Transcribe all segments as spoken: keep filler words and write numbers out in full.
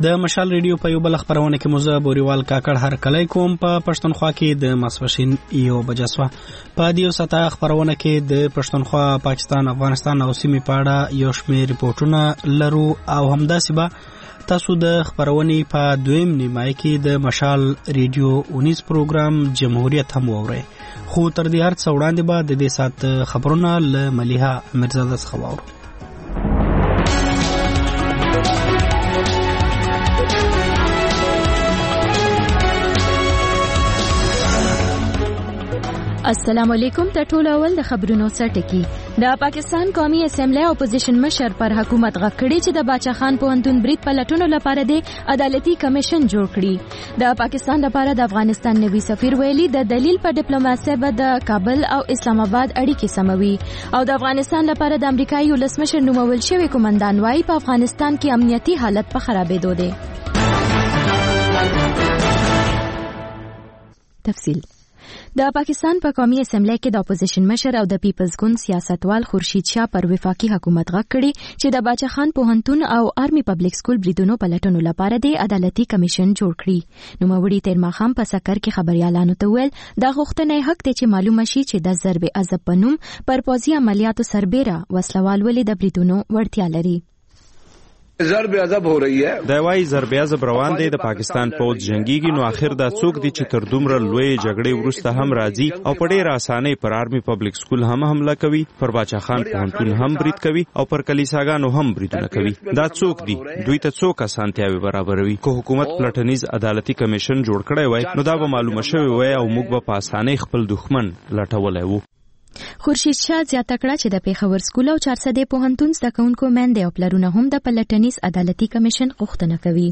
د مشال ریډیو په یو بل خبرونه کې موزه بوريوال کاکړ هر کله کوم په پښتونخوا کې د ماسوشین یو بجسوا په دیو ستا خبرونه کې د پښتونخوا پاکستان افغانستان او سیمې پاړه یو شمېر ریپورتونه لرو او همداسې به تاسو د خبرونه په دویم نیمای کې د مشال ریډیو اونیس پروګرام جمهوریت هم ووري خو تر دې هر څو وړاندې به د دې سات خبرونه ل مليحه مرزاده څخه وورو. السلام علیکم. ته ټول اول د خبرونو سرټکی. د پاکستان قومي اسمبلی اپوزیشن مشر پر حکومت غکړي چې د باچا خان پوهنتون برید پلټونو لپاره د عدالتي کمیشن جوړ کړي. د پاکستان لپاره د افغانستان نوي سفیر ویلي د دلیل په ډیپلوماسي به د کابل او اسلام آباد اړیکې سموي او د افغانستان لپاره د امریکایي ولسمشر نومول شوی قومندان وايي په افغانستان کې امنیتي حالت په خرابېدو دی. تفصیل د پاکستان په قومي اسمبلی کې د اپوزیشن مشر او د پیپلز ګوند سیاستوال خورشید شاه پر وفاقي حکومت غږ کړي چې د باچا خان پوهنتون او آرمي پبلک سکول بریدونو پلټنو لپاره د عدالتي کمیشن جوړ کړي. نو موري تیر ماخام په سکر کې خبريالانو ته ویل دا غوښتنه حق دی چې معلومه شي چې د ضرب عذاب پنوم پر پوزي عملیاتو سربېره وسلوال ولې د بریدونو وړتیا لري. ضرب عذاب هو رہی ہے دا وايي ضرب عذاب روان دی. د پاکستان پوز جنگيږي نو اخر دا څوک دي چې تر دومره لوی جګړې ورسته هم راځي او په ډېر اسانه پر آرمي پبلک سکول هم حمله کوي, پر باچا خان پوهنتون هم برید کوي او پر کلیساګانو هم بریدونه کوي. دا څوک دي؟ دوی ته څوک اسانتیاوي برابروي؟ کو حکومت پلټنیز عدالتي کمیشن جوړ کړی وای نو دا به معلومه شوی وای او موږ به په اسانه خپل دښمن لټولای وو. خورشید شاه زیاته کړه چې د پیښور سکول او چارسدې پوهنتون زده کوونکو میندې او پلرونه هم د پلټنیز عدالتي کمیشن غوښتنه کوي.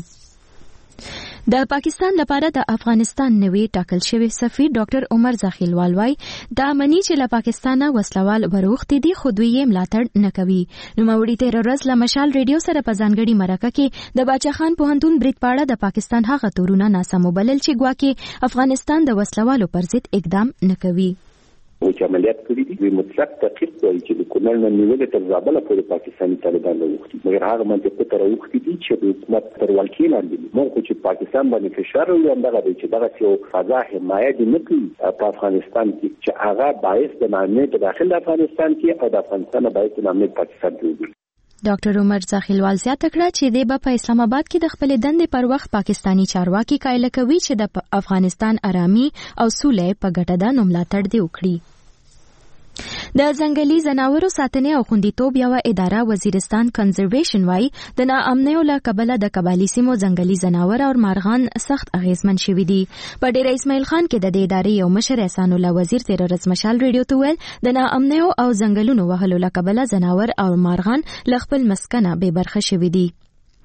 د پاکستان لپاره د افغانستان نوی ټاکل شوی سفیر ډاکټر عمر زاخیلوال وايي دا منی چې له پاکستانه وسلوال وروختي دي خو دوی یې ملاتړ نه کوي. نو موري تیر ورځ له مشال ریډیو سره په ځانګړي مرکه کې د باچا خان پوهنتون برید پاړه د پاکستان هغه تورونه ناسم وبلل چې ګواکې افغانستان د وسلوالو پر ضد اقدام نه کوي. چې عملیات کړی دي دوی مطلق تحقیق کوي چې د کونړ نه نیولې تر زابل پورې پاکستاني طالبان وروختي مګر هغه منطقه تر وروختي دي چې د حکومت تر ولکې لاندې دي. موږ چې پاکستان باندې فشار وي همدغه دی چې دغه یو فضا حمایت نه کوي په افغانستان کې چې هغه باعث د نامې په داخل افغانستان کې او د افغانستان باعث د نامې پاکستان جوړوي. ډاکټر عمر زاخیلوال زیاته کړه چې د په اسلام آباد کې د خپل دندې پر وخت پاکستانی چارواکي قایل کوي چې د افغانستان آرامي او سولې په ګټه ده نو ملاتړ دی وکړي. د ځنګلي ځناورو ساتنې او خوندیتوب یو اداره وزیرستان کنزرویشن وايي د ناامنیو له کبله د قبایلي سیمو ځنګلي ځناور او مارغان سخت اغیزمن شوي دي. په ډیر اسماعیل خان کې د دې ادارې یو مشر احسان الله وزیر تیر ورځ مشال ریډیو ته ویل د ناامنیو او ځنګلونو وهلو له کبله ځناور او مارغان له خپل مسکنه بې برخه شوي دي.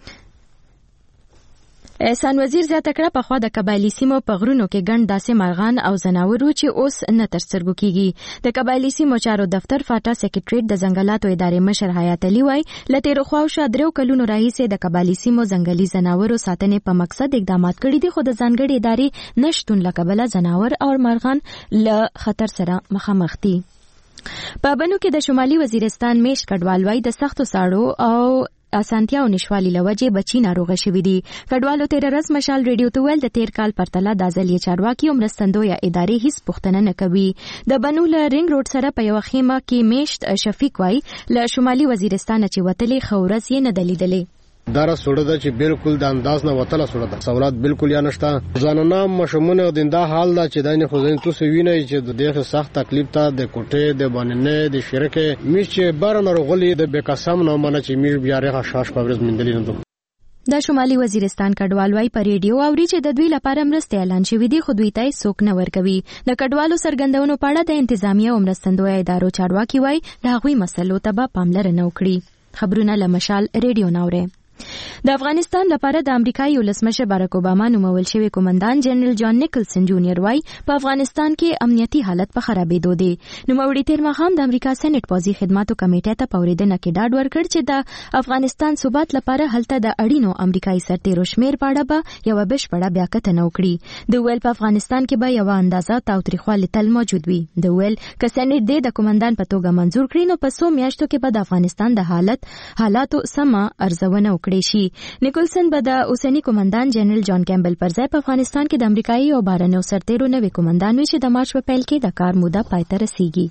احسان وزیر زیاته کړه په خوا د قبایلي سیمو په غرونو کې ګڼ داسې مارغان او ځناورو چې اوس نه تر سترګو کیږي. د قبایلي سیمو چارو دفتر فاټا سیکریټریټ د ځنګلاتو ادارې مشر حیات علي وايي له تیرو خواوشا درېو کلونو راهیسې د قبایلي سیمو ځنګلي ځناورو ساتنې په مقصد اقدامات کړي دي خو د ځانګړي ادارې نشتون له کبله ځناور او مارغان له خطر سره مخامخ دي. په بنو کې د شمالي وزیرستان میش کډوال وايي د سختو ساړو او اسانتیا او نشوالي لوجه بچی ناروغه شوی دي. کډوالو تیر ورځ مشال ریډیو ته ویل د تیر کال پرتله د ځلې چارواکي او مرستندویه ادارې هیڅ پوښتنه نه کوي. د بنو له رنګ روډ سره په یو خیمه کې میشت شفیق وای له شمالي وزیرستان چې وتلې خورز یې نه دلیدلې. دارا سوړه ده چې بالکل د انداز نه وتله سوړه ده. سہولت بالکل یا نشته. ځانونه مشمونه دنده حال دا چې داینه خو ځین تاسو وینئ چې د دغه سخت تکلیف ته د کوټې د باندې د شرکه میش چې بارنه رغلی د بقسم نه منه چې میش بیا رغه شاش پورز مندلې نه. د شمالي وزیرستان کډوال وايي په ریډیو اوري چې د دوی لپاره مرستې اعلان شوې دي خو دوی ته څوک نه ورکوي. د کډوالو سرګندونو په اړه د انتظامیه او مرستندویه ادارو چارواکي وايي د هغوی مسلو ته به پاملرنه وکړي. خبرونه له مشال ریډیو ناوره. د افغانستان لپاره د امریکایي ولسمشر باراک اوباما نومول شوی قومندان جنرال جان نیکلسن جونیئر وايي په افغانستان کې امنیتي حالت په خرابېدو دی. نوموړي تیر ماښام د امریکا سېنات پوځي خدماتو کمیټې ته په اورېدنه کې ډاډ ورکړ چې د افغانستان ثبات لپاره هلته د اړینو امریکایي سرتیرو شمېر په اړه به یوه بشپړه بیاکتنه وکړي. د ویل په افغانستان کې به یوه اندازه تاوتریخوالی تل موجود وي. د ویل که سېنات دې د قومندان په توګه منظور کړي نو په څو میاشتو کې به د افغانستان د حالت حالاتو سمه ارزونه وکړي. کړی شي. نیکولسن به د اوسنی قومندان جنرال جان کیمبل پر ځای په افغانستان کې د امریکایي او بهرنیو سرتیرو نوي قومندان وي چې د مارچ په پیل کې د کار موده پای ته رسیږي.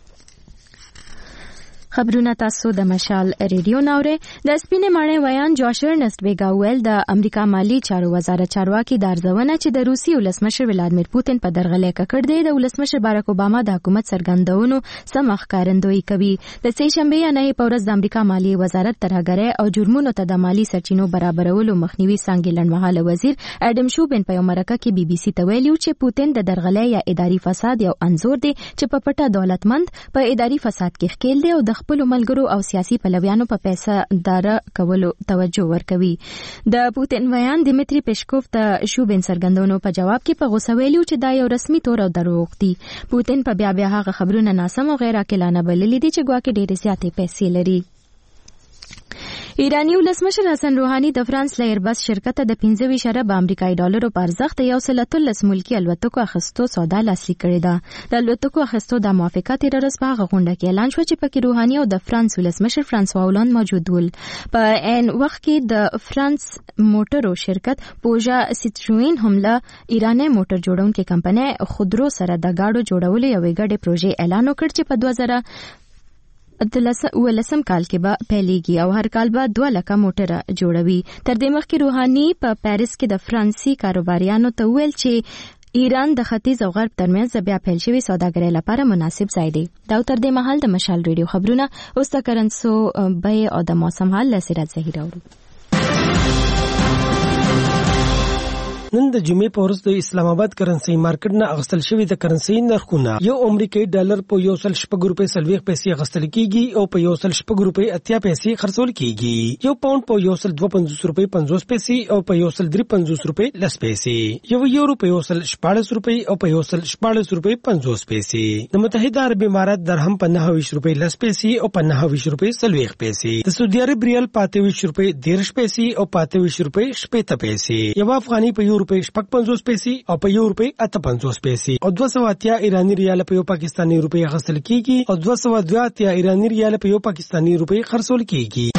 خبرونه تاسو د مشال ریډیو ناوره. د سپینې ماڼۍ ویان جوش ارنسټ بیګا ویل د امریکا مالی چارو وزارت چارواکي د ارزونه چې د روسي ولسمشر ولادیمیر پوتین په درغلۍ ککړ دی د ولسمشر باراک اوباما د حکومت څرګندونو سم ښکارندویي کوي. د سې شنبې یا نه په ورځ د امریکا مالی وزارت ترهګرۍ او جرمونو ته د مالی سرچینو برابرولو مخنیوي څانګې لنډمهاله وزیر اډم شوبن په یو مرکه کې بي بي سي ته ویلي چې پوتین د درغلۍ یا اداري فساد یو انزور دی چې په پټه دولتمند په اداري فساد کې ښکیل دی او د خپل ملګرو او سیاسي پلویانو په پیسې دار کولو توجه ورکوي. د پوتین ویان دیمتری پیشکوف ته شوبین څرګندونو په جواب کې په غوسه ویلي چې دا یو رسمي تور او دروغ دي. پوتین په بیا بیا هغه خبرونه ناسم او غیر عاقلانه بللي دي چې ګواکې ډېرې زیاتې پیسې لري. ایرانی ولسمشر حسن روحانی د فرانس له ایربس شرکت د پنځه ویشت ارب امریکایي ډالرو په ارزښت یو سل اتلس ملکي الوتکو اخیستو سودا لاسلیک کړې ده. د الوتکو اخیستو د موافقت تېره ورځ په هغه غونډه کې اعلان شو چې پکې روحانی او د فرانس ولسمشر فرانسوا هولند موجود ول. په عین وخت کې د فرانس موټرو شرکت پوژا سیټروین هم له ایرانی موټر جوړونکې کمپنۍ خودرو سره د گاډو جوړولو یوې ګډې پروژې اعلان وکړ چې په دوه زره ولسم کال کې به پیلېږي او هر کال به دوه لکه موټره جوړوي. تر دې مخکې روحاني په پیرس کې د فرانسي کاروباریانو ته ویل چې ایران د ختیځ او غرب ترمنځ بیا پیل شوی سوداګرۍ لپاره مناسب ځای دی. دا تر دې مهال د مشال ریډیو خبرونه اوس د کرنسو بیې او د موسم حال له سیرت زهیر اورو. نن د جمعې په ورځ د اسلام آباد کرنسي مارکیټ نه اغستل شوی د کرنسي نرخونه یو امریکایي ډالر په یو سل شپږ روپۍ سلويخ پیسې اغستل کیږي او په یو سل شپږ روپۍ اتیا پیسې خرڅول کیږي. یو پاوند په یو سل دوه پنځوس روپۍ پنځوس پیسې او په یو سل درې پنځوس روپۍ لس پیسې. یو یورو په یو سل شپاړس روپۍ او په یو سل شپاړس روپۍ پنځوس پیسې. د متحده عرب امارات درهم په نهه ویشت روپۍ لس پیسې او په نهه ویشت روپۍ سلويخ پیسې. د سعودي عرب ریال په اته ویشت روپۍ دېرش پیسې او په اته ویشت روپۍ شپېته پیسې. یو افغاني په یو روپۍ شپږ پنځوس پیسې او په یو روپۍ اته پنځوس پیسې او دوه سوه اتیا ایرانی ریال په یو پاکستاني روپۍ اخیستل کیږي او دوه سوه دوه اتیا ایرانی ریال په یو پاکستاني روپۍ خرڅول کیږي.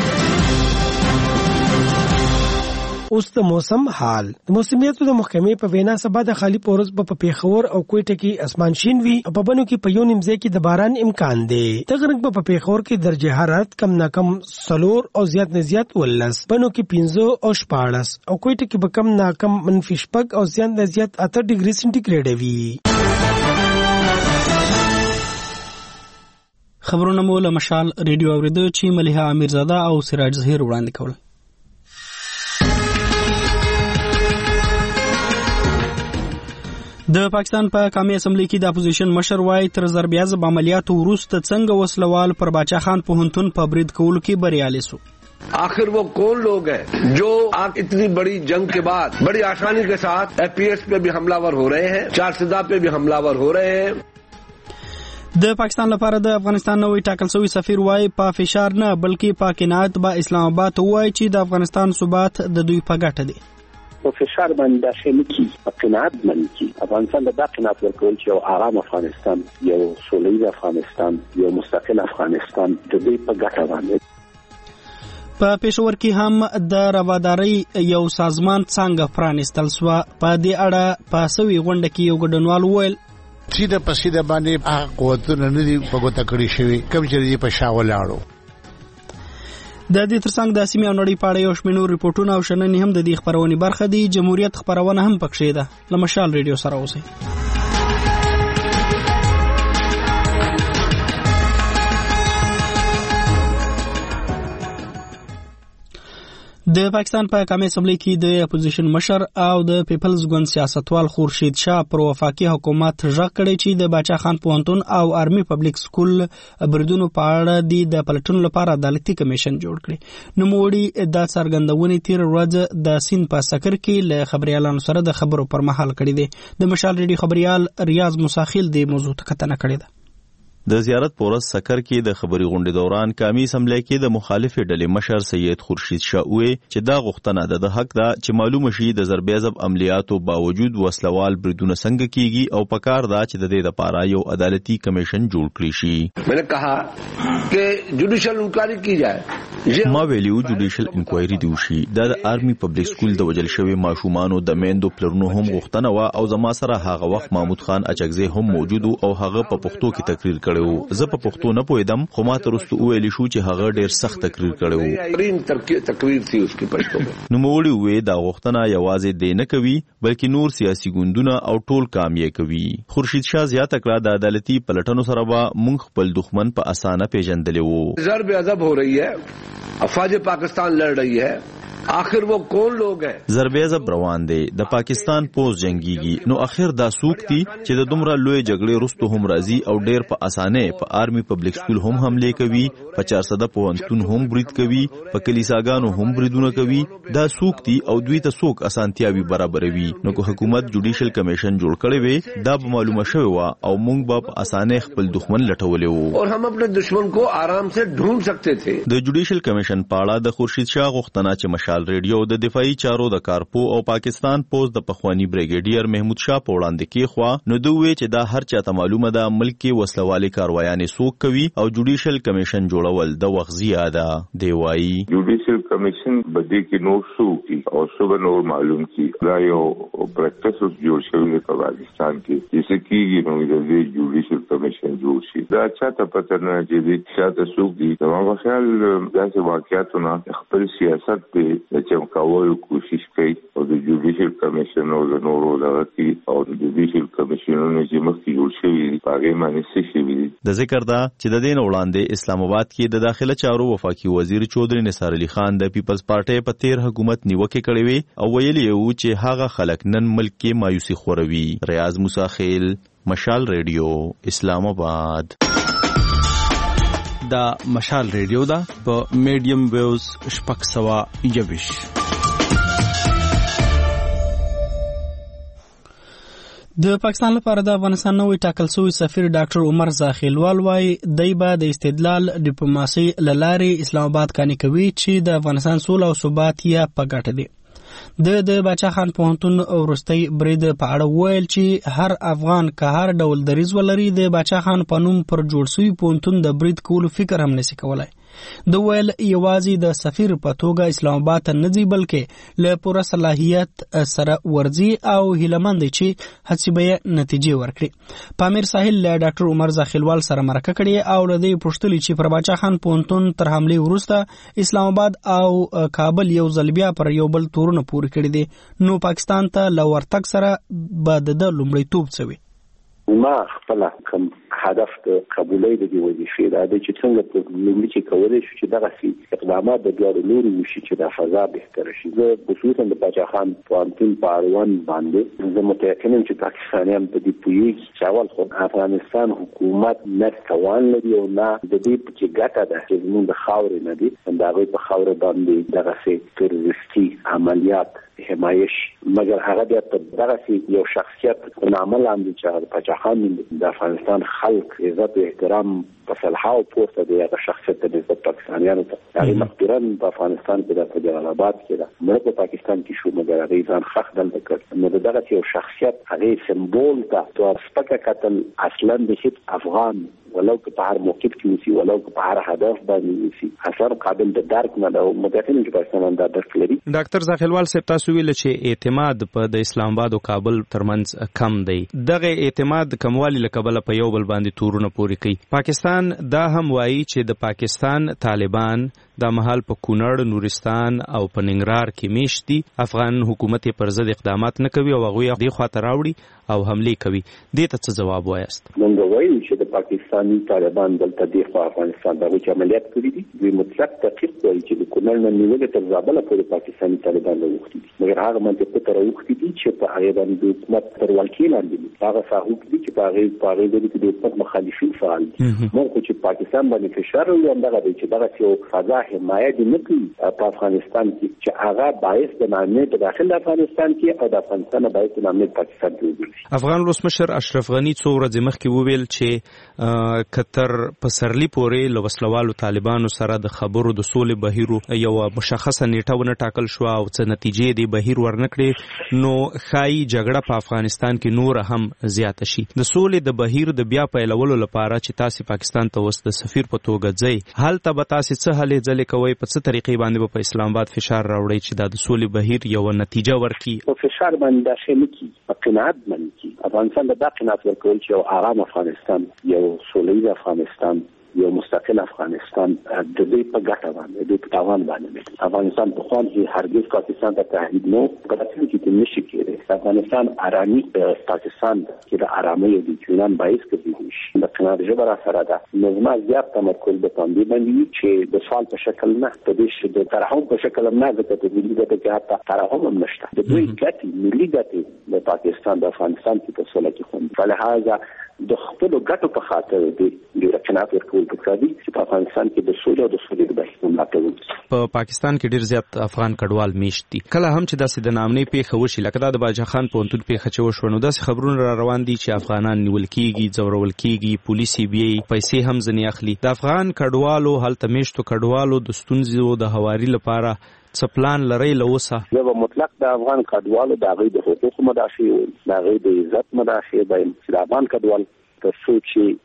اوس د موسم حال. د موسمیاتو د محکمې په وینا سبا د خالی پورز په پیښور او کوټه کې اسمان شین وي او په بنو کې په یو نیمځای کې د باران امکان دی. تغرق په پیښور کې درجه حرارت کم نه کم سلور او زیات نه زیات ولس، بنو کې پنځه او شپاړس او کوټه کې به کم نه کم منفي شپږ او زیات نه زیات اته ډیګري سنټیګریډ وي. خبرونه مو له مشال ریډیو اوریدو چې مليحه امیرزاده او سراج زهیر وړاندې کول. د پاکستان په قومي اسمبلی کې د اپوزیشن مشر وای تر ضربیازب عملیاتو وروسته څنګه وسلوال پر باچا خان پوهنتون په برید کولو کې بریالي سو. आखिर वो कौन लोग हैं जो आप इतनी बड़ी जंग के बाद बड़ी आसानी के साथ एफ पी एस पे भी हमलावर हो रहे हैं, चारसिदा पे भी हमलावर हो रहे हैं. د پاکستان لپاره د افغانستان نوې ټاکل شوی سفیر وای په فشار نه بلکې په قناعت به اسلام آباد وای چې د افغانستان ثبات د دوی په ګټه دی. په فشار باندې داخلي کی په قناعت باندې کی افغانستان د قناعت ورکول چې یو آرام افغانستان، یو سولید افغانستان، یو مستقل افغانستان د دې په ګټه باندې. په پېښور کې هم د روادارۍ یو سازمان څنګه پرانیستل سو. په دې اړه په سوي غونډه کې یو ګډونوال وویل سیده په سیده باندې هغه قوتونه نه دي په ګوته کړی شوی کوم چې په شا ولاړو. د دې ترڅنګ د سیمې او نړۍ په اړه یو شمېر ریپورتونه او شننې هم د دې خبرونې برخه دي. جمهوریت خبرونه هم پکښې ده. له مشال ریډیو سره اوسئ. د پاکستان په قومي اسمبلی کې د اپوزیشن مشر او د پیپلز ګوند سیاستوال خورشید شاه پر وفاقي حکومت ژغ کړی چې د باچا خان پوهنتون او آرمي پبلک سکول بریدونو په اړه د پلټنو لپاره عدالتي کمیشن جوړ کړي. نوموړي دا څرګندونې تیر ورځ د سین په سکر کې له خبريالانو سره د خبرو پر مهال کړي دي. د مشال ریډیو خبريال ریاض مساخیل د موضوع ته کتنه کړې ده. د زیارت پورس سکر کې د خبري غونډې دوران قومي اسمبلی کې د مخالفې ډلې مشر سید خورشید شاه وې چې دا غوښتنه ده د حق ده چې معلومه شي د ضربېزب عملیاتو باوجود وسلوال بریدونه څنګه کیږي او پکار ده چې د دې لپاره یو عدالتي کمیشن جوړ کړی شي. میں نے کہا کہ جوډیشل انکوائری کی جائے. ما ویلیو جوډیشل انکوائری دی وشي. دا د آرمي پبلک سکول د وجل شوی ماشومانو د میندو پلرونو هم غوښتنه وا او زما سره هغه وخت محمود خان اچکزی هم موجود او هغه په پښتو کې تقریر کړو. زه په پښتو نه پوهیدم خو ما تر اوسه ویل شو چې هغه ډیر سخت تقریر کړو. تقریر تھی اس کی پښتو میں. نو موړي وې دا غوښتنه یوازې دی نه کوي بلکې نور سیاسي ګوندونه او ټول کام یې کوي. خورشید شاه زیاته کړه د عدالتي پلټنو سره به مونږ خپل دښمن په اسانه پیژندلې وو. ضرب عذاب ہو رہی ہے, افواج پاکستان لڑ رہی ہے, آخر وہ کون لوگ ہیں؟ ضربېزب روان دی د پاکستان پوز جنگيږي. نو اخر دا سوق دي چې د دومره لوی جګړې رستو هم راځي او ډېر په اسانه په آرمي پبلک سکول هم حمله کوي, په چار سده پوهنتون هم برید کوي, په کلیساګانو هم بریدونه کوي. دا سوق دي او دوی ته سوق اسانتیاوي برابروي. نو که حکومت جوډیشل کمیشن جوړ کړي وي دا به معلومه شوی و او موږ به په اسانه خپل دښمن لټولې وو اور هم خپل دشمن کو آرام سے ढूंढ سکتے تھے. د جوډیشل کمیشن پاړه د خورشید شاه غوښتنه چې مشال ریډیو د دفاعي چارو د کارپو او پاکستان پوز د پخوانی بریګیډیر محمود شاه په وړاندې کې خو نو دوی چې دا هر چاته معلومه ده ملک کې وسلوالي کاروایانې سوق کوي او جوډیشل کمیشن جوړول د وخت زیاده دی. وایي جوډیشل کمیشن بده کې نو شو کی او شو نور معلوم کی دا یو پریکټس جوړ شوی په پاکستان کې چې کیږي نو د جوډیشل کمیشن جوړ شي. دا چاته پته نه چې د چاته سوق دي. دا په خیال داسې واقعیتونه خپل سیاست په چمکاولو کوشش کوي او د جوډیشل کمیشن او د نورو دغه او د جوډیشل کمیشنونو چې مخکې جوړ شوي دي هغه باندې څه شوي دي. د ذکر ده چې د دین وړاندې اسلام آباد کې د داخله چارو وفاقي وزیر چودري نثار علي خان د پیپلز پارټي په تیر حکومت نیوکه کړې وي او ویلي وو چې هغه خلک نن ملک کې مایوسي خوروي. ریاض موسی خیل, مشال ریډیو, اسلام آباد. دا مشال ریډیو دا په میډیم ویوز شپږ سوه یوویش. د پاکستان لپاره د افغانستان نوې ټاکل شوی سفیر ډاکټر عمر زاخیلوال وايي دی به د استدلال ډیپلوماسي له لارې اسلام آباد کاني کوي چې د افغانستان سوله او ثبات یې په ګټه دی. د د باچا خان پوهنتون وروستي برید په اړه ویل چې هر افغان که هر ډول دریځ ولري د باچا خان په نوم پر جوړ شوي پوهنتون د برید کولو فکر هم نشي کولای. د ویل یوازې د سفیر په توګه اسلام آباد ته نه ځي بلکې له پوره صلاحیت سره ورځي او هیلهمند دی چې هڅې به یې نتیجې ورکړي. پامیر ساحل له ډاکټر عمر زاخیلوال سره مرکه کړې او له دې پوښتلې چې پر باچا خان پوهنتون تر حملې وروسته اسلام آباد او کابل یو ځل بیا پر یو بل تورونه پورې کړي دي نو پاکستان ته له ورتګ سره به د ده لومړیتوب څه وي؟ ما خپل کوم هدف د قبولۍ د دې وظیفې دا دی چې څنګه په لومړي کې کولی شو چې دغسې اقدامات د دواړو لوري وشي چې دا فضا بهتره شي. زه خصوصا د باچا خان پوهنتون په اړوند باندې زه متیقن یم چې پاکستانیان په دې پوهېږي چې اول خو افغانستان حکومت نه توان لري او نه د دې پکې ګټه ده چې زموږ د خاورې نه دي د هغوی په خاوره باندې دغسې تروریستي عملیات حمایش مګر هغه بیا په دغسې یو شخصیت په نامه لاندې چې هغه د باچا خان د افغانستان خلق عزت و احترام په صلحه او پورته دی هغه شخصیت ته نسبت پاکستانیانو ته هغې مخبرا په افغانستان کې ده په جلال آباد کې ده مړه په پاکستان کې شو مګر هغې ځان ښخ دلته کړ نو د دغسې یو شخصیت هغې سمبول ته تو سپکه کتل اصلا د هېڅ افغان ولو که په هر موقف کې اوسي ولو که په هر هدف باندې اوسي اثر قابل د درک نه ده او متأکد یم چې پاکستانیان دا درک لري. ډاکټر زاخیلوال صاحب تاسو ویل چې اعتماد په د اسلام آباد او کابل ترمنځ کم دی. دغه اعتماد کموالی له کبله په یو بل باندې تورونه پورې کوي. پاکستان دا هم وایي چې د پاکستان طالبان دا مهال په کونړ، نورستان او په ننګرهار کې میشت دي. افغان حکومت یې پر ضد اقدامات نه کوي او هغوی دې خواته راوړي او حملې کوي. دې ته څه ځواب وایاست؟ موږ وایو چې د پاکستاني طالبان دلته دې خوا افغانستان د هغوی چې عملیات کړي دي دوی مطلق تحقیق وایي چې د کونړ نه نیولې تر زابله پورې پاکستاني طالبان راوښتي دي مګر هغه منطقو ته راوښتي دي چې په هغې باندې د حکومت تر ولکې لاندې دي. هغه ساحو کې دي چې په هغې په هغې ځای کې د حکومت مخالفین فعال دي. موږ خو چې پاکستان باندې فشار راوړي همدغه دی چې دغسې یو فضا حمایه دې نه کوي په افغانستان کې چې هغه باعث د ناامنۍ په داخل د افغانستان کې او د افغانستان باعث د ناامنۍ پاکستان کې وګرځي. افغان ولسمشر اشرف غنی څو ورځې مخکې وویل چې کتر په سرلی پورې له وسلوالو طالبانو سره د خبرو د سولې بهیر یو مشخصه نیټه ونه ټاکل شو او څه نتیجې دی بهیر ورنکړي نو خای جګړه په افغانستان کې نور هم زیاته شي. د سولې د بهیر د بیا پیلولو لپاره چې تاسو پاکستان ته وست د سفیر په توګه ځئ هلته به تاسو څه هلې ځلې کوئ په څه طریقې باندې په اسلام آباد فشار راوړئ چې دا د سولې بهیر یو نتیجه ورکړي؟ په فشار باندې داخلي کی په قناعت باندې کی افغانستان د قناعت ورکول چې یو آرام افغانستان یو سولې افغانستان یو مستقل افغانستان د دې په ګټه باندې د تاوان باندې افغانستان په خوان کې هرګز پاکستان ته تهدید نه غواړي چې د نشي کېږي افغانستان آرامي په پاکستان کې د آرامۍ او د اطمینان باعث کېږي د قناعت جبر سره ده نظم زیات تمرکز په باندې باندې چې د سوال په شکل نه د دې د ترحم په شکل نه د تدبیر د ته حتی ترحم هم نشته د دوی ګټي ملي ګټي د پاکستان د افغانستان په سوله کې خوند فلهذا د خپل ګټو په خاطر د قناعت ورکول پکاري چې په افغانستان کې د سولې او د سولې د بحث ملاتړ په پاکستان کې ډیر زیات افغان کډوال میشت دي کله هم چې داسې د نامنې پیښه وشي لکه د باجا خان پونتون پیښه چې وشو نو داسې خبرونه را روان دي چې افغانان نیول کیږي ځورول کیږي پولیسي بي پیسې هم ځنی اخلي د افغان کډوالو هلته میشتو کډوالو د ستونزو د هواري لپاره څه پلان لري لوسه؟ یو مطلق د افغان کډوالو د غي د حقوق مدافع د غي د عزت مدافع باید د افغان کډوال تر څو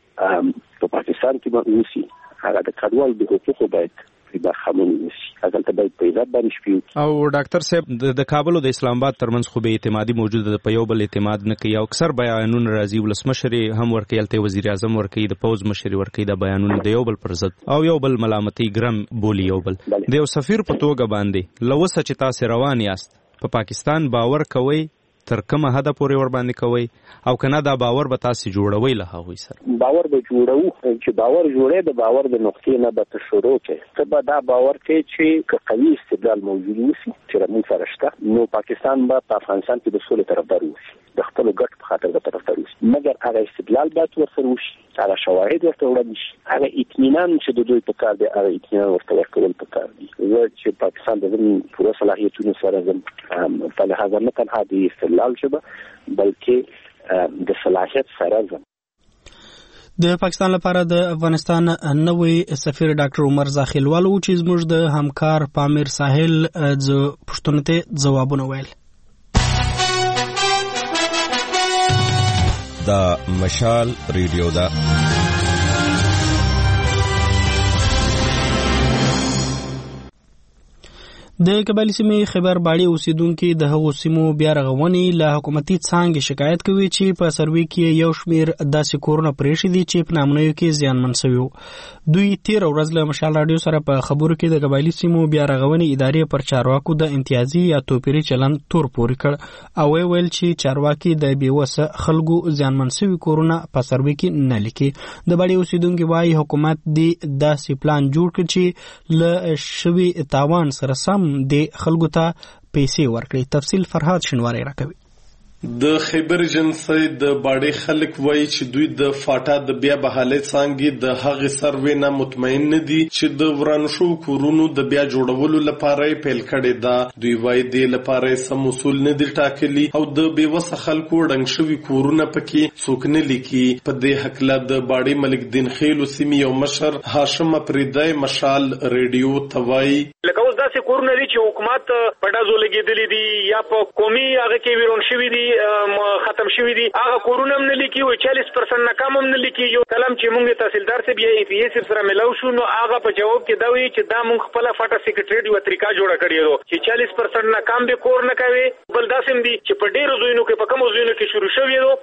چې په پاکستان کې به وسی هغه د کډوال د حقوق باید د خمون وسی هغه ته باید په عزت باندې شپیو. او ډاکټر صاحب د کابل او د اسلام آباد ترمنځ خو به اعتمادي موجوده د په یو بل اعتماد نه کوي او اکثر بیانونه راځي ولسمشر هم ورکوي الته وزیر اعظم ورکوي د پوز مشر ورکوي د بیانونه د یو بل پر ضد او یو بل ملامتي ګرم بولی یو بل د یو سفیر په توګه باندې لوسه چې تاسو روان یاست په پاکستان باور کوي تر کومه حد پورې ور باندې کوي او کنه دا باور به تاسو جوړوي له هغوی سره باور به جوړو چې باور جوړې د باور د نقطې نه به شروع کې ته به دا باور کې چې قوي استدلال موجود وي چې موږ سره شته نو پاکستان به په افغانستان کې د سولې طرفدار وي د خپل ګټ په خاطر د طرفدار وي مګر هغه استدلال به ورسره وشي هغه شواهد ورته وړاندې شي هغه اطمینان چې د دوی په کار دی هغه اطمینان ورته ورکول په کار دی چې پاکستان د پوره صلاحیتونو سره زم په لحاظ نه تنها د استدلال شبه بلکې د صلاحیت سره زم. د پاکستان لپاره د افغانستان نوې سفیر ډاکټر عمر زاخیلوال او چې زموږ د همکار پامیر ساحل ز پښتون ته ځوابونه ویل. دا مشال ریډیو دا د قبایلی سیمې خیبر باړي اوسیدونکو د هغو سیمو بیا رغونې له حکومتي څانګې شکایت کوي چې په سروي کې یو شمیر داسې کورونه پرېښي دي چې په نامنیو کې زیانمن شوي وو. دوی تیر ورځ له مشال راډیو سره په خبرو کې د قبایلی سیمو بیا رغونې ادارې پر چارواکو د امتیازي یا توپیري چلند تور پورې کړ او ویل چې چارواکي د بیوسه خلکو زیانمن شوي کورونه په سروي کې نه لیکي. د باړي اوسیدونکو وايي حکومت دی داسې پلان جوړ کړ چې له شوي تاوان سره سم د خلکو ته پیسې ورکړي. تفصیل فرهاد شنواری راکوي. د خیبر جنسي د باړې خلک وایي چې دوی د فاټا د بیا بحالې څنګه د هغه سروې نه مطمئن نه دي چې د ورانو شو کورونو د بیا جوړولو لپاره پیل کړي دا دوی وایي د لپاره سم اصول نه دي ټاکلي او د بیوسه خلکو ډنګ شوی کورونه پکې څوک نه لیکي. په دې حق له د باړې ملک دین خیل سیمې او مشر هاشم پریدای مشال ریډیو توای لکه اوس داسې کورونه دي چې حکومت پټازو لګیدلې دي یا په قومي هغه کې ویرون شوی دي ختم شوی دي هغه کورونه هم نه لیکي او چالیس پرسنټ ناکام هم نه لیکي. یو کلم چې موږ تحصیلدار ته بیا ای پی ایس سره ملاو شو نو هغه په جواب کې دا وی چې دا موږ خپل فاټا سیکریټریټ یو طریقه جوړه کړې ده چې چالیس پرسنټ ناکام به کور نه کوي بل داسم دي چې په ډیرو ځایونو کې په کومو ځایونو کې شروع شوی ده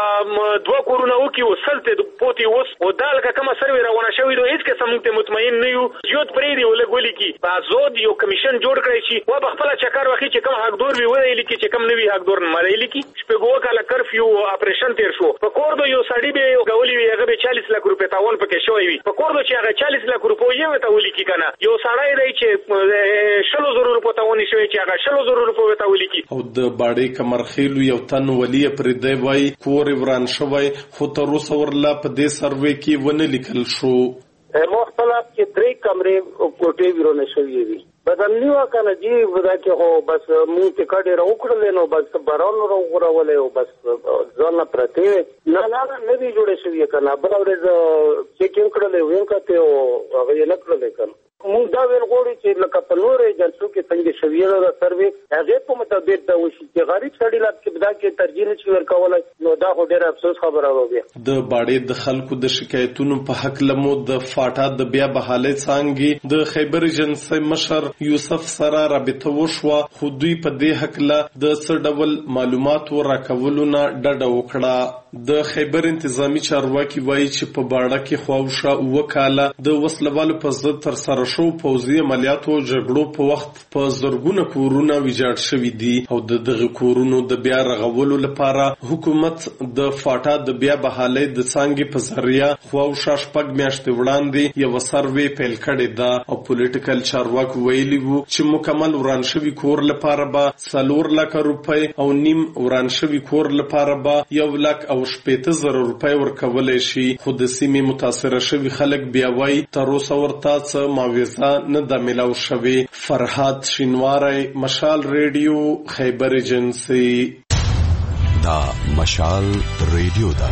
په دوه کورونه وکي وسلته د پوتي وس او دالګه کومه سروي روانه شوی ده هیڅ کس موږ ته مطمئن نه یو جوړ پرې دی ولګولي کی په زود یو کمیشن جوړ کړی چې و بخپل چکر وخی چې کوم حقدار وی ویل کی چې کوم نوی حقدار نه مړی کی شپږو کاله کرفیو اپریشن تیر شو په کور دو یو سړی به غولي وی هغه به چالیس لک روپے تاوان پکې شوی وي په کور دو چې هغه چالیس لک روپے یې تاولی کی کنه یو سړی دی چې شلو زرو روپے تاوان شوی چې هغه شلو زرو روپے تاولی کی. او د باړې کمرخیلو یو تن ولی پر دی وای کور وران شوی خو تر اوسه ورلا په دې سروې کې ونه لیکل شو. مختلف کې درې کمرې کوټې ورونه شوې وي بدلنی وکنه جی دا کې هو بس مونږ ته کډه راوکړل نو بس بارون راوغورولې او بس ځان پرته نه نه نه دی جوړې شوی کنه بل ورځ چیکینګ کړل وین کته او هغه نه کړل کنه مونږ دا ویل غوړي چې لکه په نور ایجنسو کې څنګه شویه د سروې هغه په مطابق دا وشي چې غریب سړی لا کې بدا کې ترجیح نشي ورکولای نو دا خو ډېر افسوس خبره وي د باړې د خلکو د شکایتونو په حق لمو د فاټا د بیا بحاله څنګه د خیبر ایجنسی مشر یوسف سره رابطه وشوه خو دوی په دې حق له د څه ډول معلومات ورکولو نه ډډه وکړه د خیبر انتظامی چارواکي وایي چې په باړه کې خواوشه وکاله د وسلوالو په ضد تر سره شو پوځي عملیاتو جګړو په وخت په زرګونه کورونه ویجاړ شوي دي او د دغه کورونو د بیا رغولو لپاره حکومت د فاټا د بیا بحالۍ د څانګې په ذریعه خواوشا شپږ میاشتې وړاندې یو سروې پیل کړې ده او پولیټیکل چارواکو ویلي وو چې مکمل وران شوي کور لپاره به څلور لکه روپۍ او نیم وران شوي کور لپاره به یو لک او شپېته زره روپۍ ورکولی شي خو د سیمې متاثره شوي خلک بیا وایي تر اوسه ورته څه معاوضه نه ده ملاو شوی. فرهاد شینواری، مشال ریډیو، خیبر ایجنسی. دا مشال ریډیو ده.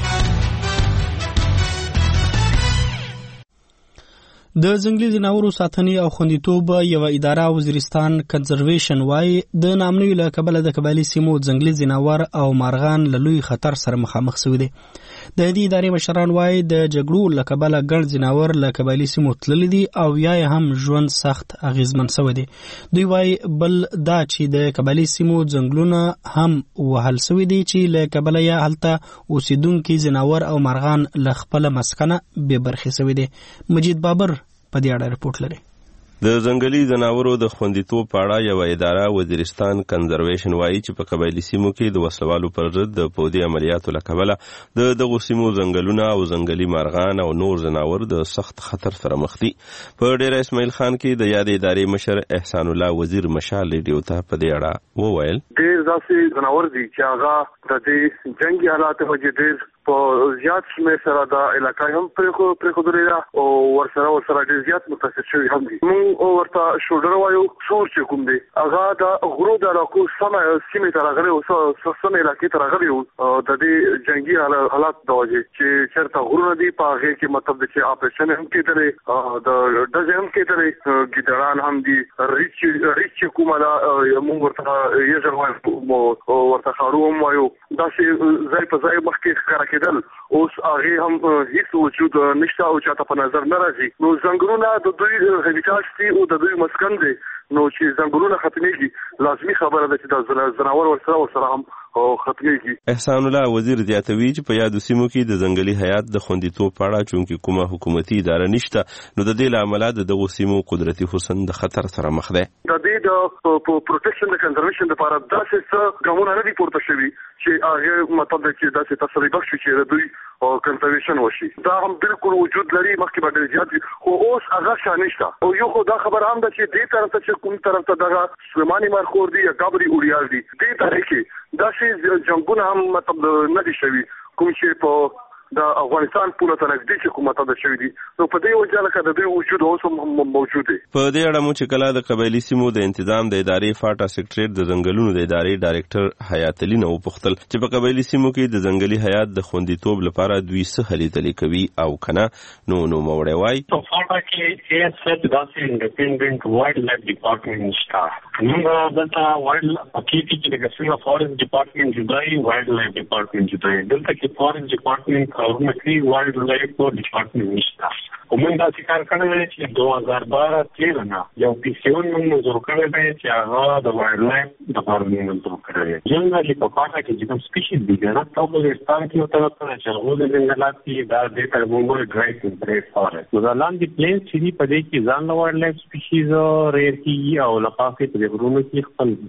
د ځنګلي ځناورو ساتنې او خوندیتوب یو اداره وزیرستان کنزرویشن وایي د نامنوي له کبله د قبایلي سیمو ځنګلي ځناور او مارغان له لوی خطر سره مخامخ شوي دي. د دې ادارې مشران وایي د جګړو له کبله ګڼ ځناور له قبایلي سیمو تللي دي او یا هم ژوند سخت اغیزمن شوی دی. دوی وایي بل دا چې د قبایلي سیمو ځنګلونه هم وهل شوي دي چې له کبله یا هلته اوسیدونکي ځناور او مارغان له خپله مسکنه بې برخې شوي دي. مجید بابر په دې اړه رپورټ لري. د ځنګلي ځناورو د خوندیتوب په اړه یو اداره وزیرستان کنزرویشن وایي چې په قبایلي سیمو کې د وسلوالو پر ضد د پودي عملیاتو له کبله د دغو سیمو ځنګلونه او ځنګلي مارغان او نور ځناور د سخت خطر سره مخ دي. په ډیره اسماعیل خان کې د یادې ادارې مشر احسان الله وزیر مشال ریډیو ته په دې اړه وویل ډېر داسې ځناور دي چې هغه د دې جنګي حالاتو وجې ډېر په زیات شمېر سره دا علاقه هم پرېښودلې ده او ورسره ورسره ډېر زیات متاثر شوي هم دي. موږ ورته شولډر وایو سور چې کوم دی هغه د غرو د علاقو سمه سیمې ته راغلی او سمې علاقې ته راغلی و د دې جنګي حالات د وجې چې چېرته غرونه دي په هغې کې مطلب دی چې اپریشن هم کېدلی د ډزې هم کېدلی ګیدړان هم دي ریچ ریچ چې کومه ده موږ ورته یژل وایو ورته خارو هم وایو داسې ځای په ځای مخکې ښکاره کېدل اوس هغې هم هیڅ وجود نشته او چاته په نظر نه راځي. نو ځنګلونه د دوی هیبیټاټس دي او د دوی مسکن دی نو چې ځنګلونه ختمېږي لازمي خبره ده چې د ځناور ورسره ورسره هم ختمېږي. احسان الله وزیر زیاتوي چې په یادو سیمو کې د ځنګلي حیات د خوندیتوب په اړه چونکې کومه حکومتي اداره نشته نو د دې له امله د دغو سیمو قدرتي حسن د خطر سره مخ دی. د دې د پروټیکشن د کنزرویشن لپاره داسې څه ګامونه نه دي پورته شوي چې هغه مطلب دی چې داسې تسلي بخش شي چې د دوی کنزرویشن وشي. دا هم بالکل وجود لري مخکې به ډېر زیات خو اوس هغه شته نشته او یو خو دا خبره هم ده چې دې طرف ته چې کوم طرف ته دغه سلیماني مارخور دي یا ګابري اوریال دي دې طرح کې داسې جنګونه هم مطلب نه دي شوي کوم چې په د افغانستان پوله ته نږدې چې کومه تاده شوي دي نو په دې وجه لکه د دوی وجود اوس هم موجود دی. په دې اړه مو چې کله د قبایلي سیمو د انتظام د ادارې فاټا سکرټریټ د ځنګلونو د ادارې ډایرکټر حیات علي نه وپوښتل چې په قبایلي سیمو کې د ځنګلي حیات د خوندیتوب لپاره دوی څه هلې ځلې کوي او که نه نو نوموړی وایي په فاټا کې ای ایس ایف داسې انډیپینډنټ وایلډ لایف ډپارټمنټ نشته. موږ دلته وایلډ کې چې د ګسیما فارست ډپارټمنټ جدایي وایلډ لایف ډپارټمنټ جدایي دلته کې فارست ډپارټمنټ کارونه کوي وایلډ لایف ډپارټمنټ نشته. موږ داسې کار کړی دی چې دوه هزار بارہ تېره نه یو پیسیون موږ منظور کړی دی چې هغه د وایلډ لایف ډپارټمنټ منظور کړی دی. جنرالي په فاټا کې چې کوم سپیشیز دي کنه په بلوچستان کې یو طرف ته چې هغو د ځنګلات کې دا دې ته موږ ډرای ټمپریچر فارست نو دا لاندې پلینس چې دي په دې کې ځان له وایلډ لایف سپیشیز ریئر کېږي او لپاسې په غرونو کې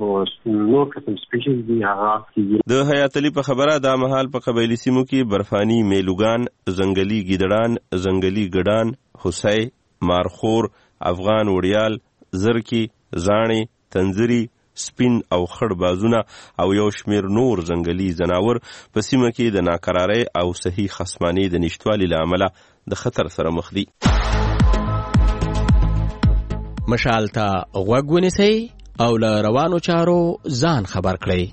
خپل نور قسم سپیشیز دي هغه کېږي. د حیات علي په خبره دا مهال په قبایلي سیمو کې برفاني میلوګان ځنګلي ګیدړان ځنګلي ګډان حسی مارخور افغان وړیال زرکی زاڼې تنزري سپین او خړ بازونه او یو شمیر نور ځنګلي ځناور په سیمه کې د ناقرارۍ او صحیح خصمانۍ د نشتوالي له امله د خطر سره مخ دي. مشال ته غوږ ونیسئ او له روانو چارو ځان خبر کړئ.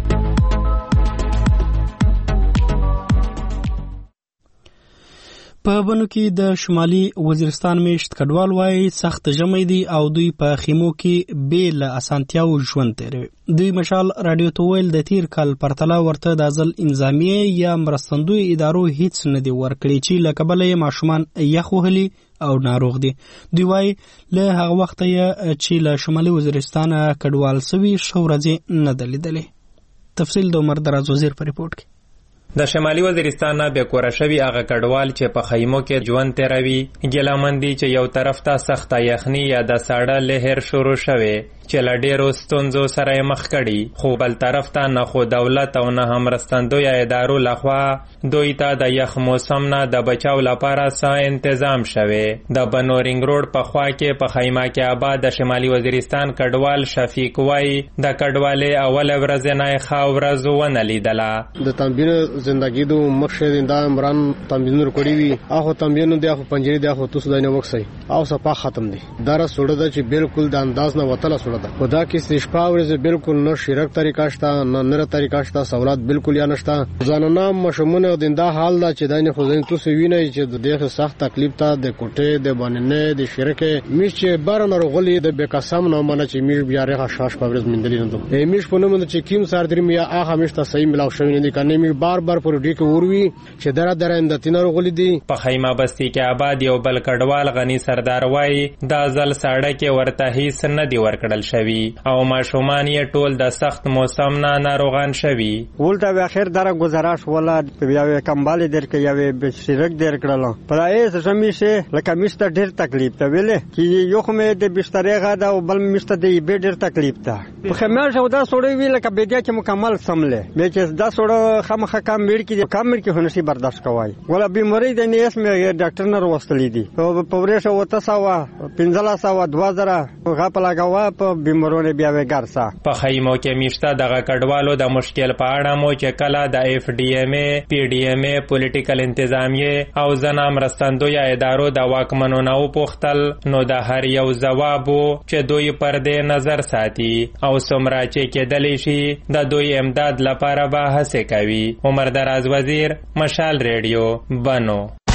په بنو کې د شمالي وزیرستان میشت کډوال وایي سخت ژمی دی او دوی په خیمو کې بې له اسانتیاو ژوند تیروي. دوی مشال رادیو ته ویل د تیر کال پرتله ورته د ځل انظامیه یا مرستندوی ادارو هیڅ نه دی ورکړي چې له کبله یې ماشومان یخ وهلي او ناروغ دي. دوی وایي له هغه وخته یې چې له شمالي وزیرستان کډوال سوي ښه ورځې نه ده لیدلې. تفصیل د عمر دراز وزیر په ریپورت کې. د شمالي وزیرستان نه بې کوره شوي هغه کډوال چې په خیمو کې ژوند تیروي ګیلهمن دي چې یو طرف ته سخته یخني یا د ساړه لهر شروع شوی چې له ډېرو ستونزو سره یې مخ کړي، خو بل طرف ته نه خو دولت او نه هم مرستندویه ادارو لخوا دوی ته د یخ موسم نه د بچاو لپاره څه انتظام شوی. د بنو رینګ روډ په خوا کې په خیمه کې آباد د شمالي وزیرستان کډوال شفیق وایي د کډوالۍ اوله ورځ نه یې ښه ورځ ونه لیدله. د تنبین زندگی دو مخشد دا عمران تنبین رکړی وي هغه تنبین دی هغه پنجری دی هغه تاسو دنه وکسي او صفه ختم دي دره سوړه ده چې بالکل د انداز نه وتله سوړه ده. خدا کې استشفاورز بالکل نه شرک طریقه شته نه نره طریقه شته سہولت بالکل یا نشته. ځانونه مشمونه د دا حال دا چې دنه خو زین تاسو وینئ چې د دغه سخت تکلیف ته د کوټه د باندې د شرک میش چې بارن رغلی د بکسام نه منه چې میش بیا رغه شاش پاورز مندلی نه دوه میش په نوم چې کیم سار درې میا هغه میش ته صحیح ملاو شوی نه دي کنه میش بار بار پر ډی کې وروي چې دره دره اندتینه رغلی دي. په خیمه بستی کې آباد یو بل کډوال غنی سردار وایي دا ځل ساړه کې ورته هیڅ نه دی ورکړل شوی او ماشومان یې ټول د سخت موسم نه ناروغان شوي. ولته به اخر دره گزارش ولا بیا کمبالي در کې یو بشریک در کړل پرایز زمیشه لکه مشته ډیر تکلیف ته ویلې چې یو خمه د بسترې غا دا او بل مشته د به ډیر تکلیف ته په خمه شو دا سوړی وی لکه بیا کې مکمل سمله به چې دا سوړ خامخه کم مړ کې کم مړ کې هنشي برداشت کوي ولا بیماری د نیس مې ډاکټر نه وروستلې دي په پورې شو وته سوا پنځلا سوا دوه زره غاپ لګاوه په بیمارونه بیا وګرسا. په خیمو کې میشته دغه کډوالو د مشکل په اړه مو چې کله د اف ډی ایم ای پی ډی ایم ای پولیټیکل انتظامیه او زنا مرستندویه ادارو د واکمنو نه وپوښتل نو د هر یو ځواب چې دوی پر دې نظر ساتي او څومره چې کېدلی شي د دوی امداد لپاره به هڅې کوي. عمر دراز وزیر مشال ریډیو بنو.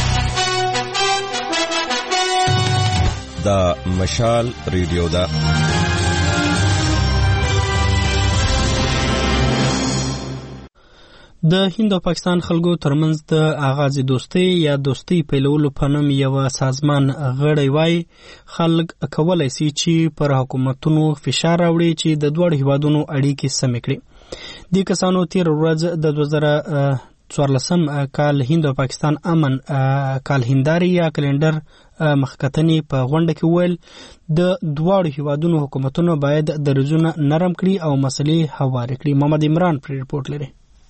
دا مشال ریډیو دا د هند او پاکستان خلکو ترمنځ د آغاز دوستۍ یا دوستۍ پیلولو په نوم یو سازمان غړی وای خلک کولای شي چې پر حکومتونو فشار راوړي چې د دوه هیوادونو اړیکې سمې کړي. د کسانو تیر ورځ د دوه زره څوارلسم کال هند او پاکستان امن کال هنداري یا کلندر مخکتنې په غونډه کې ویل د دواړو هیوادونو حکومتونو باید دریځونه نرم کړي او مسلې هوارې کړي. محمد عمران پر ریپورت لري.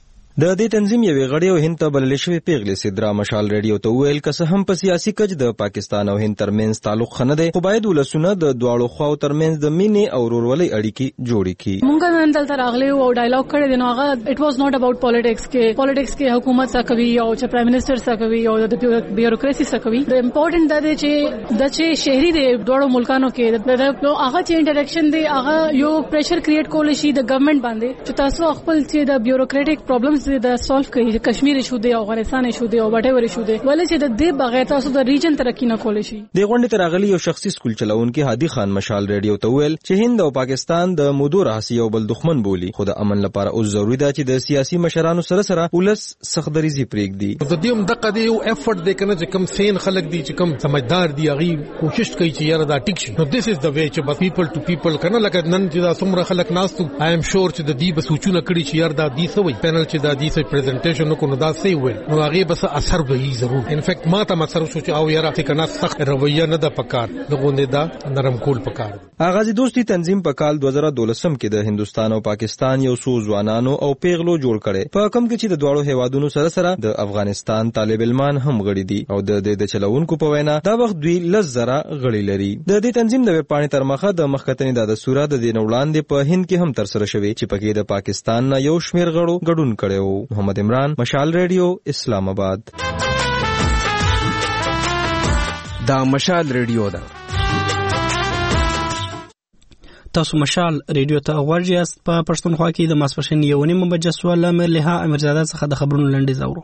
د دې تنظیم یوې غړي او هند ته بللې شوې پیغلې سدرا مشال ریډیو ته ویل که څه هم په سیاسي کچ د پاکستان او هند ترمنځ تعلق خنه دی خو باید ولسونه د دواړو خواو ترمنځ د مینې او ورورولۍ اړیکې جوړې کړي. موږ نن دلته راغلي او ډایلاګ کړی دی نو هغه اټ واز ناٹ اباوت پالیټکس کې پالیټکس کې حکومت څه کوي او چې پرایم منسٹر څه کوي او د بیوروکراسي څه کوي. د امپورټنت دا دی چې د چې شهري دی دواړو ملکانو کې د هغه چې انټریکشن دی هغه یو پریشر کریټ کول شي د ګورنمنت باندې چې تاسو خپل چې د بیوروکراټیک پرابلمز د سولف کوي کشمیر شو دی افغانستان شو دی او وټ ایور شو دی ولې چې د دې بغیر تاسو د ریجن ترقی نه کولای شي. د غونډې تر اغلی یو شخصي سکول چلونکي هادي خان مشال ریډیو ته ویل چې هند او پاکستان د مودو راهسي یو بل دښمن بولی خو د امن لپاره اوس ضروری ده چې د سیاسي مشرانو سره سره ولس سختدریزي پرېږدي. د دې هم دغه دی یو افورت دی کنه چې کم سین خلک دي چې کم سمجھدار دي هغه کوشش کوي چې یاره دا ټیک شي. نو دیس از د وی چې بس پیپل ټو پیپل کنه لکه نن چې دا څومره خلک ناستو آی ایم شور چې د دې بسوچونه کړي چې یاره دا دې سوي پینل چې دا دې سوي پریزنټیشن کو نو دا سی ویل نو هغه بس اثر به ضرور ان فیکٹ ما ته اثر شو چې او یاره چې کنه سخت رویه نه د پکار د غوندې دا نرم کول پکار. آغازي دوستي تنظیم په کال دوه زره دولسم کې د هندستان او پاکستان یو څو ځوانانو او پیغلو جوړ کړي په کوم کې چې د دواړو هیوادونو سره سره د افغانستان طالب علمان هم غړي دي او د د چلوونکو په وینا دا وخت دوی لس زره غړي لري. د دې تنظیم د وپاڼې تر مخه د مخکتنې د صورت د دین وړاندې په هند کې هم تر سره شوی چې پکې د پاکستان نه یو شمیر غړو ګډون کړي. محمد عمران مشال ریډیو اسلام آباد. دا مشال ریډیو ده. تاسو مشال ریډیو ته غوږ یاست. په پښتونخوا کې د ماسپښین یو نیمه بجې سوال امیر له امیرزاده څخه د خبرونو لنډیز اورو.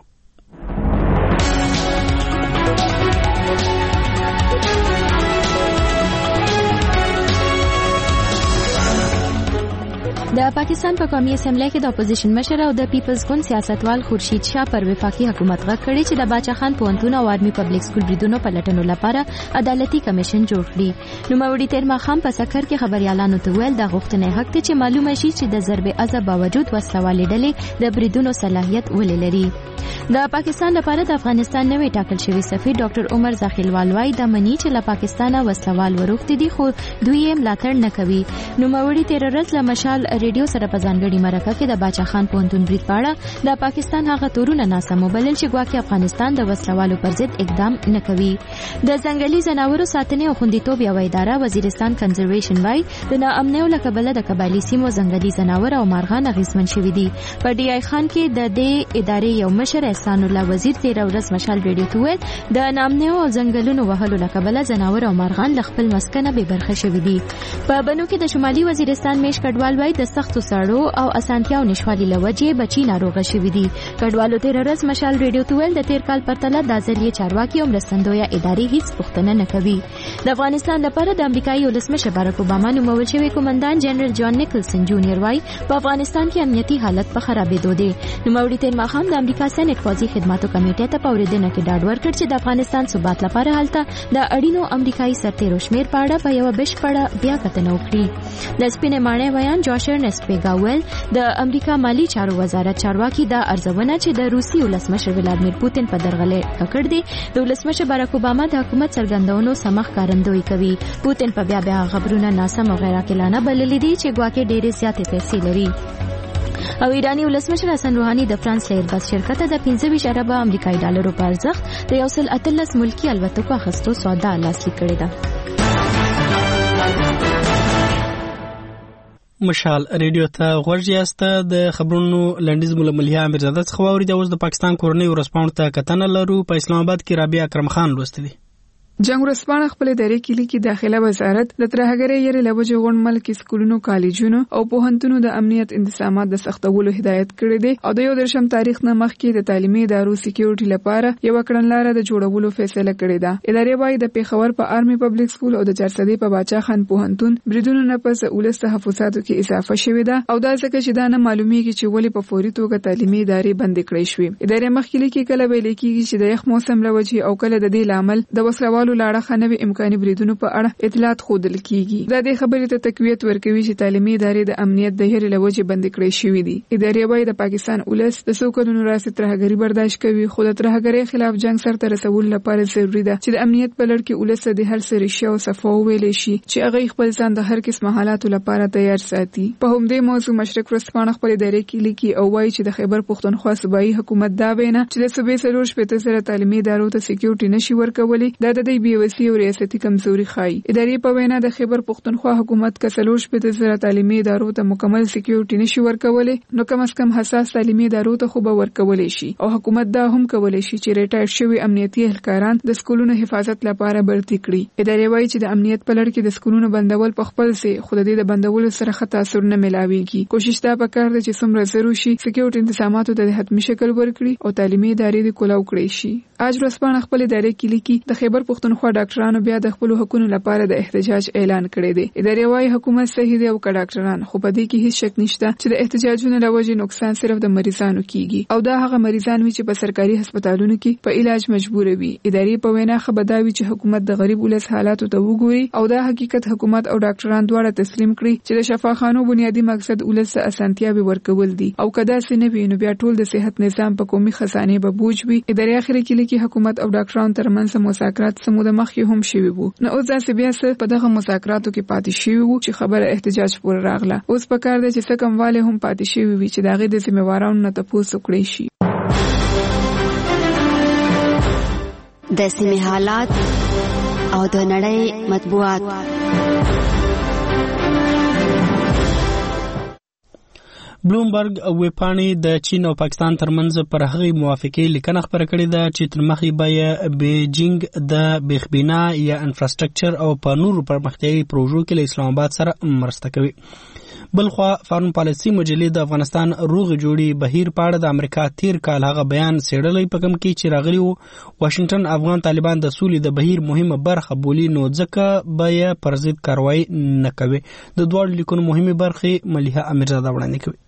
د پاکستان په قومي اسمبلی کې د اپوزیشن مشر او د پیپلز ګوند سیاستوال خورشید شاه پر وفاقي حکومت غږ کړی چې د باچا خان پوهنتون او آرمي پبلک سکول بریدونو په لټنو لپاره عدالتي کمیشن جوړ کړي. نوموړي تیر ماښام په سکر کې خبريالانو ته ویل د غوښتنې حق ته چې معلومه شي چې د ضرب عضب باوجود وسلوالې ډلې د بریدونو صلاحیت ولې لري. د پاکستان لپاره د افغانستان نوی ټاکل شوی سفیر ډاکټر عمر زاخیلوال وايي د منی چې له پاکستانه وسلوال وروختي دي خو دوی یې ملاتړ نه کوي. نوموړي تیر ورځ له مشال ریډیو سره په ځانګړي مرکه کې د باچا خان پوهنتون برید په اړه د پاکستان هغه تورونه ناسم وبلل چې ګواکې افغانستان د وسلوالو پر ضد اقدام نه کوي. د ځنګلي ځناورو ساتنې او خوندیتوب یوه اداره وزیرستان کنزرویشن وايي د ناامنیو له کبله د قبایلي سیمو ځنګلي ځناور او مارغان اغېزمن شوي دي. په ډي آی خان کې د دې ادارې یو مشر احسان الله وزیر تېره ورځ مشال ریډیو ته وویل د ناامنیو او ځنګلونو وهلو له کبله ځناور او مارغان له خپل مسکنه بې برخې شوي دي. په بنو کې د شمالي وزیرستان میش کډوال وايي د سختو سړو او اسانتیاو نشوالي له وجې بچي ناروغه شوي دي. کډوالو تېره ورځ مشال ریډیو ته ویل د تېر کال پرتله دا ځل یې چارواکي او مرستندویه ادارې هیڅ پوښتنه نه کوي. د افغانستان لپاره د امریکایي ولسمشر بارک اوباما نومول شوی قومندان جنرال جان نیکلسن جونیئر وايي په افغانستان کې امنیتي حالت په خرابېدو دی. نوموړي تېر ماښام د امریکا سېنټ پوځي خدماتو کمیټې ته په اورېدنه کې ډاډ ورکړ چې د افغانستان ثبات لپاره هلته د اړینو امریکایي سرتېرو شمېر په اړه په یوه بشپړه بیا کتنه وکړي. د سپینې ماڼۍ ویان جاش ارنسټ پیګا ویل د امریکا مالی چارو وزارت چارواکي دا ارزونه چې د روسي ولسمشر ولادمیر پوتین په درغلې ککړ دی د ولسمشر بارک اوباما د حکومت څرګندونو سمخ کارندوی کوي. پوتین په بیا بیا خبرونه ناسم او غیر عاقلانه بللي دي چې ګواکې ډېرې زیاتې پیسې لري. او ایرانی ولسمشر حسن روحاني د فرانس له ایربس شرکت د پنځه ویشت اربه امریکایي ډالرو په ارزښت د یو سل اتلس ملکي الوتکو اخیستو سودا لاسلیک کړې ده. مشال ریډیو ته غوږ یاست. د خبرونو لنډیز مولا ملیا امیرزاده څخه واورید. اوس د پاکستان کورنۍ ورسپاڼو ته کتنه لرو. په اسلام آباد کې رابعه اکرم خان لوستلی. جنگ ورسپانه خپل دایره کلی کې داخله وزارت د ترهګرۍ یې لوجه غون ملک سکولونو کالجونو او پوهنتونو د امنیت انتظامات د سختولو هدایت کړی دی او د یو درشم تاریخ نه مخکې د تعلیمي ادارو سکیورټي لپاره یو کړنلاره د جوړولو فیصله کړې ده. ادارې وايي د پیښور په آرمي پبلک سکول او د چارسدې په باچا خان پوهنتون بریدونو نه پس ولس تحفظاتو کې اضافه شوې ده او دا ځکه چې دا نه معلومیږي چې ولې په فوري توګه تعلیمي ادارې بند کړې شوې. ادارې مخکې لیکي کله به لیکيږي چې د یخ موسم لوجه او کله د دې لامل د وسلوالو لاړه خنوي امکاني بریدونو په اړه اطلاعات خودل کیږي. دا د خبرې ته تقویت ورکوي چې تعلیمي ادارې د امنیت د هېرې لوجه بند کړې شوې دي. ادارې وايي د پاکستان ولس د څو کلونو راځي ترهګري برداشت کوي خو د ترهګرۍ خلاف جنگ سره تر رسول لپاره ضروری ده چې د امنیت په لړ کې ولس د هر څه ریښه او صفو ویلې شي چې هغه خپل ځان د هر قسم حالاتو لپاره تیار ساتي. په همدې موضوع مشرق ورسپانه خپل ادارې کې لیکي او وايي چې د خیبر پښتونخوا صوبایي حکومت دا وینا چې د صوبې سلور شپږ سره تعلیمي ادارو ته سکیورټي نشي ورکولي دا د دې بیوسي او ریاستي کمزوري خای. ادارې په وینا د خیبر پښتونخوا حکومت کسلور شپږ سره تعلیمي ادارو ته مکمل سکیورټي نشي ورکولي نو کم از کم حساس تعلیمي ادارو ته خو به ورکولي شي او حکومت دا هم کولای شي چې ریټایر شوی امنیتي اهلکاران د سکولونو حفاظت لپاره برتي کړي. ادارې وايي چې د امنیت په لړ کې د سکولونو بندول په خپل سي خود دې د بندولو سره خطا اثر نه ملاويږي. کوشش دا وکړي چې څومره ضروري شي سکیورټي تنظیماتو ته د حتمي شکل ورکړي او تعلیمي ادارې د کولاو کړي شي. اج ورځپاڼه خپل ادارې کې لیکي د خیبر پښتونخوا ډاکټرانو بیا د خپل حقوقو لپاره د احتجاج اعلان کړی دی. ادارې وايي حکومت صحیح دی او ډاکټران خو په دې کې هیڅ شک نشته چې د احتجاجونو لوجې نقصان صرف د مریضانو کیږي او دا هغه مریضان وي چې په سرکاري هسپتالونو کې په علاج مجبور وي. ادارې په وینا خبرداوي چې حکومت د غریب ولس حالاتو ته وګوري او دا حقیقت حکومت او ډاکټران دواړه تسلیم کړي چې د شفاخانو بنیادی مقصد ولس ته اسانتیاوي ورکول دي او کدا سینه وینو بیا ټول د صحت نظام په قومي خزانه به بوج وي. ادارې اخر کې لیکي حکومت او ډاکټرانو ترمنځ مذاکرات سمو د مخکې هم شوي وو نو اوس ځکه بیا څه په دغه مذاکراتو کې پاتې شوي وو چې خبره احتجاج پورې راغله. اوس په کار دی چې څه کمواله هم پاتې شوي وي چې د هغې د ذمہوارانو نه تپوس وکړی شي. د سیمې حالات او د نړۍ مطبوعات. بلومبرګ ویبپاڼې د چین او پاکستان ترمنځ پر هغې موافقې لیکنه خپره کړې ده چې تر مخې به یې بیجینګ د بېخبینا یا انفراسترکچر او په نورو پرمختیایي پروژو کې له اسلام آباد سره مرسته کوي. بلخوا فارم پالیسي مجلې د افغانستان روغ جوړي بهیر په اړه د امریکا تیر کال هغه بیان څېړلی په کوم کې چې راغلی و واشنګټن افغان طالبان د سولې د بهیر مهمه برخه بولي نو ځکه به یې پر ضد کاروایی نه کوي. د دواړو لیکونو مهمې برخې ملیحه امیرزاده وړاندې کوي.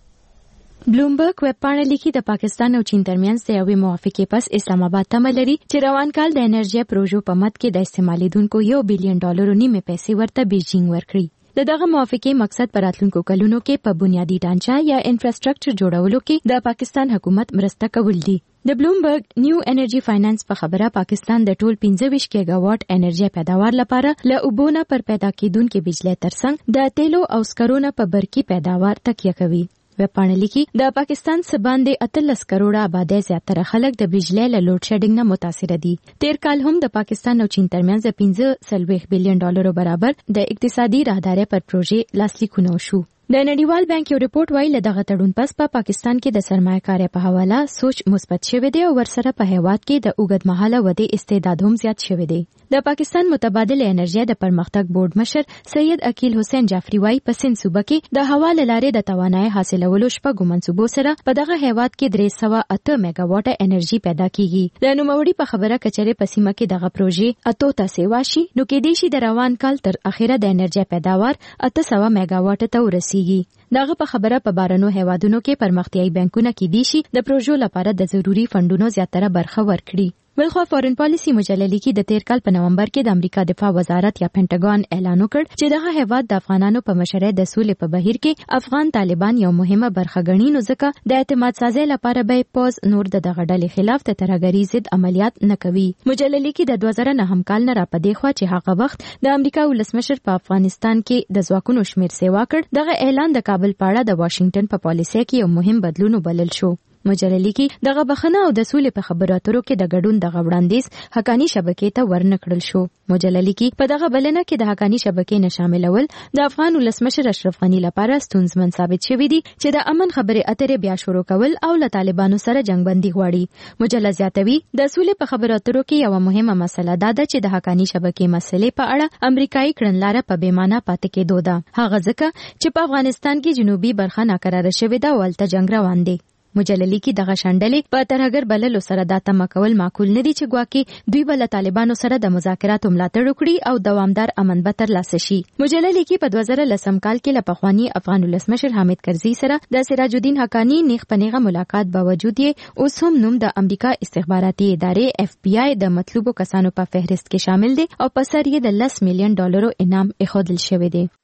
بلومبرګ ویبپاڼه لیکي د پاکستان او چین ترمنځ د یوې موافقې پس اسلام آباد تمه لري چې روان کال د انرژي پروژو په مد کې د استعمالیدونکو یو بلین ډالرو نیمه پیسې ورته بیجینګ ورکړي. د دغه موافقې مقصد په راتلونکو کلونو کې په بنیادی ډانچه یا انفراسترکچر جوړولو کې د پاکستان حکومت مرسته کول دي. د بلومبرګ نیو انرژي فاینانس په خبره پاکستان د ټول پنځه ویشت ګیګا واټ انرژي پیداوار لپاره له اوبو نه پر پیدا کیدونکو بجلی ترڅنګ د تیلو او سکرو نه په برقي پیداوار تکیه کوي. ویبپاڼه لیکي د پاکستان سباندې اتلس کروڑه آبادی زیاتره خلک د بجلی له لوډ شیډینګ نه متاثر دي. تیر کال هم د پاکستان او چین ترمنځ د پنځه سلويخ بلین ډالرو برابر د اقتصادي راهدارۍ پر پروژې لاسلیکونه وشو. د نړیوال بانک یو ریپورت وايي له دغه تړون پس په پا پاکستان کې د سرمایه‌کارۍ په حواله سوچ مثبت شوی دی او ورسره په هیواد کې د اوږدمهاله ودې استعداد هم زیات شوی دی. د پاکستان متبادل انرژي د پرمختګ بورډ مشر سید عقیل حسین جعفری وايي په سند صوبه کې د هوا له لارې د توانایي حاصلولو شپږو منصوبو سره په دغه هیواد کې درې سوه اته میگا واټه انرژي پیدا کیږي. د نوموړي په خبره کچره په سیمه کې دغه پروژې اتو ته سیواشي نو کې دې شي د روان کال تر اخیره د انرژي پیداوار اته سوه میگا واټه ته ورسیږي. دغه په خبره په بارنو هیوادونو کې پرمختیایي بانکونه کې دي شي د پروژو لپاره د ضروري فندونو زیاتره برخه ورکړي. بلخوا فورن پالیسی مجله لیکي د تیر کال په نومبر کې د امریکا دفاع وزارت یا پینټاګون اعلان وکړ چې دغه هیواد د افغانانو په مشرۍ د سولې په بهیر کې افغان طالبان یو مهمه برخه ګڼي نو ځکه د اعتماد سازۍ لپاره به پوز نور د دغه ډلې خلاف د ترهګرۍ ضد عملیات نه کوي. مجله لیکي د دوه زره نهم کال نه را پدې خوا چې هغه وخت د امریکا ولسمشر په افغانستان کې د ځواکونو شمیر سیوا کړ دغه اعلان د کابل په اړه د واشنګټن په پالیسۍ کې یو مهم بدلون وبلل شو. مجله لیکي دغه بخنه او د سولې په خبرو اترو کې د ګډون دغه وړاندیز حقانی شبکې ته ورنکړل شو. مجله لیکي په دغه بلنه کې د حقانی شبکې نه شاملول د افغان ولسمشر اشرف غنی لپاره ستونزمن ثابت شوی دی چې د امن خبرې اترې بیا شروع کول او له طالبانو سره جنگبندي غواړي. مجله زیاتوي د سولې په خبرو اترو کې یو مهمه مسله دا ده چې د حقانی شبکې مسلې په اړه امریکایي کړنلاره په بیمانه پاتې کېدو ده. هغه ځکه چې په افغانستان کې جنوبي برخه ناکراره شوې ده او هلته جنگ روان دی. مجله لیکي دغه شانډلې په ترهګر بللو سره دا تمه کول معقول نه دي چې ګواکې دوی به له طالبانو سره د مذاکراتو ملاتړ وکړي او دوامدار امن به ترلاسه شي. مجله لیکي په دوه زره لسم کال کې له پخواني افغان ولسمشر حامد کرزي سره د سراج الدین حقانی نیغ په نیغه ملاقات باوجود یې اوس هم نوم د امریکا استخباراتي ادارې اف بی آی د مطلوبو کسانو په فهرست کې شامل دی او په سر یې د لس میلیون ډالرو انعام ایښودل شوی دی.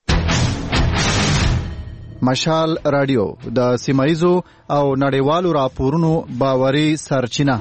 مشال رادیو د سیمایزو او نړیوالو راپورونو باوري سرچینه.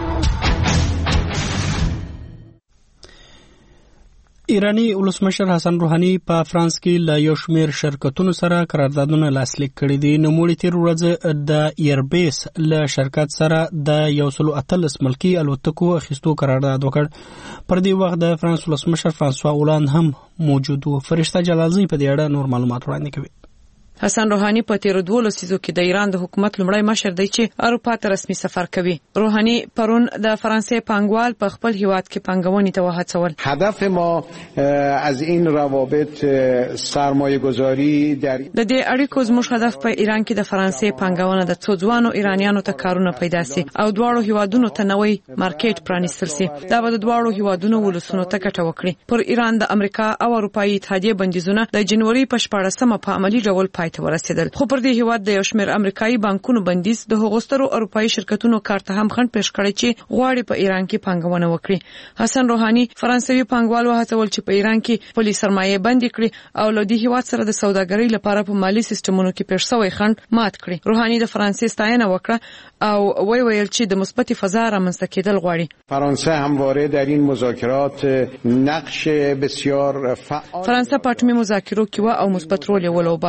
ایرانی ولسمشر حسن روحانی په فرانس کې له یو شمېر شرکتونو سره قراردادونه لاسلیک کړي دي. نوموړي تیر ورځ د ایربیس له شرکت سره د یو سلو اتلس ملکي الوتکو اخیستو قرارداد وکړ. پر دې وخت د فرانس ولسمشر فرانسوا اولاند هم موجود و. فرشته جلالزی په دې اړه نور معلومات وړاندې کوي. حسن روحانی په تیر دوه لسیزو کې د ایران د حکومت لومړی مشر دی چې اروپا ته رسمي سفر کوي. روحانی پرون د فرانسې پانګوال په خپل هیواد کې پانګونې ته وهڅول. هدف ما از این روابط سرمایه‌گذاری در د دې اړیکو زموږ هدف په ایران کې د فرانسې پانګونه د څو ځوانو ایرانیانو ته کارونه پیدا سي او دواړو هیوادونو ته نوې مارکیټ پرانیستل سي. دا به د دواړو هیوادونو ولسونو ته ګټه وکړي. پر ایران د امریکا او اروپאי اتحادیه بندیزونه د جنوري په شپاړسمه په عملی ډول پای ته ورسېدل. خو پر دې هیواد د یو شمېر امریکایي بانکونو بندیز د هغو سترو اروپایي شرکتونو کار ته هم خنډ پېښ کړی چې غواړي په ایران کې پانګونه وکړي. حسن روحانی فرانسوي پانګوال وهڅول چې په ایران کې خپلې سرمایې بندې کړي او له دې هیواد سره د سوداګرۍ لپاره په مالی سیستمونو کې پېښ شوی خنډ مات کړي. روحانی د فرانسې ستاینه وکړه او وی ویل چې د مثبت فضا رامنځته کېدل غواړي. فرانسه همواره در این مذاکرات نقش بسیار فعال فرانسه په اټومي مذاکرو کې و او مثبت رول یې ولوباوه. د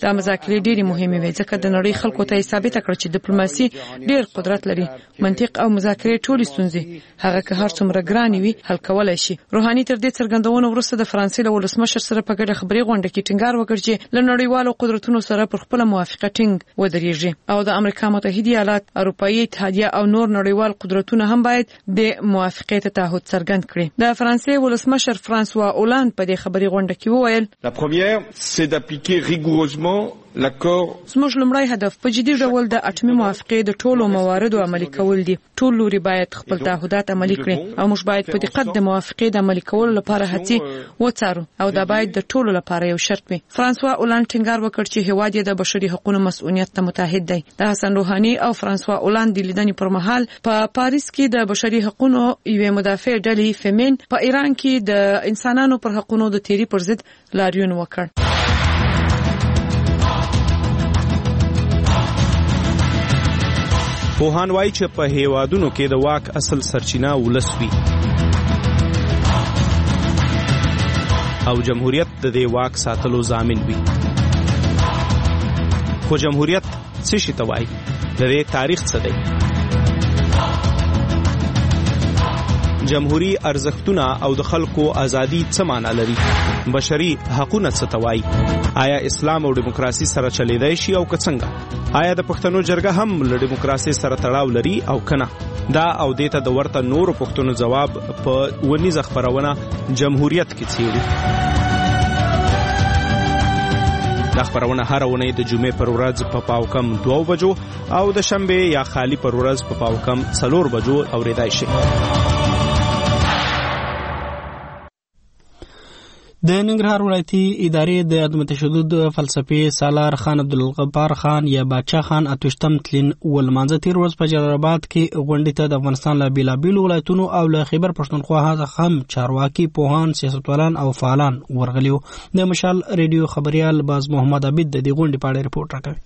دا مذاکرې ډېرې مهمې وې ځکه د نړۍ خلکو ته یې ثابته کړه چې ډیپلوماسي ډېر قدرت لري. منطق او مذاکرې ټولې ستونزې هغه که هر څومره ګرانې وي حل کولای شي. روحاني تر دې څرګندونو وروسته د فرانسې له ولسمشر سره په ګډه خبري غونډه کې ټینګار وکړ چې له نړیوالو قدرتونو سره پر خپل موافقه ټینګ ودرېږي او د امریکا متحده ایالات، اروپאי اتحادیه او نور نړیوال قدرتونه هم باید د موافقې ته تعهد څرګند کړي. د فرانسې ولسمشر فرانسوا اولاند په دې خبري غونډه کې وویل: La première, c'est d'appliquer rigoureusement l'accord. زموږ لومړی هدف په جدي ډول د اټومي موافقې د ټولو مواردو عملي کول دي. ټول لوري باید خپل تعهدات عملي کړي او موږ باید په دقت د موافقې د عملي کولو لپاره هڅې وڅارو او دا باید د ټولو لپاره یو شرط وي. فرانسوا اولاند ټینګار وکړ چې هیواد یې د بشري حقوقو مسؤلیت ته متحد دی. د حسن روحاني او فرانسوا اولاند د لیدنې پر مهال په پاریس کې د بشري حقوقو یوه مدافع ډلې فیمین په ایران کې د انسانانو پر حقوقو د تیری پر ضد لاریون وکړ. پوهان وایي چې په هیوادونو کې د واک اصل سرچینه ولس وي او جمهوریت د دې واک ساتلو ضامن وي. خو جمهوریت څه شي ته وایي؟ د دې تاریخ څه دی؟ جمهوری ارزښتونه او د خلکو ازادي څه معنا لري؟ بشري حقوقونه څه ته وایي؟ آیا اسلام او دیموکراسي سره چلیدای شي او که څنګه؟ آیا د پښتنو جرګه هم له دیموکراسي سره تړاو لري او کنه؟ دا او دیته د ورته نورو پښتنو جواب په ونیزه خبرونه جمهوریت کې څیړي. دا خبرونه هر ونې د جمعې پر ورځ په پاو کم دوه بجو او د شنبه یا خالی پر ورځ په پاو کم څلور بجو اوریدای شي. د ننګرهار ولایتي ادارې د عدم تشدد فلسفي سالار خان عبدالغفار خان یا باچا خان اتوشتم تلین ولمانځه تیر ورځ په جلال کې غونډې ته د افغانستان له بیلابیلو ولایتونو او له خیبر پښتونخوا څخه هم چارواکي، پوهان، سیاستوالان او فعالان ورغلي وو. د مشال ریډیو خبريال باز محمد عبید د دې غونډې په اړه رپورټ راکوي.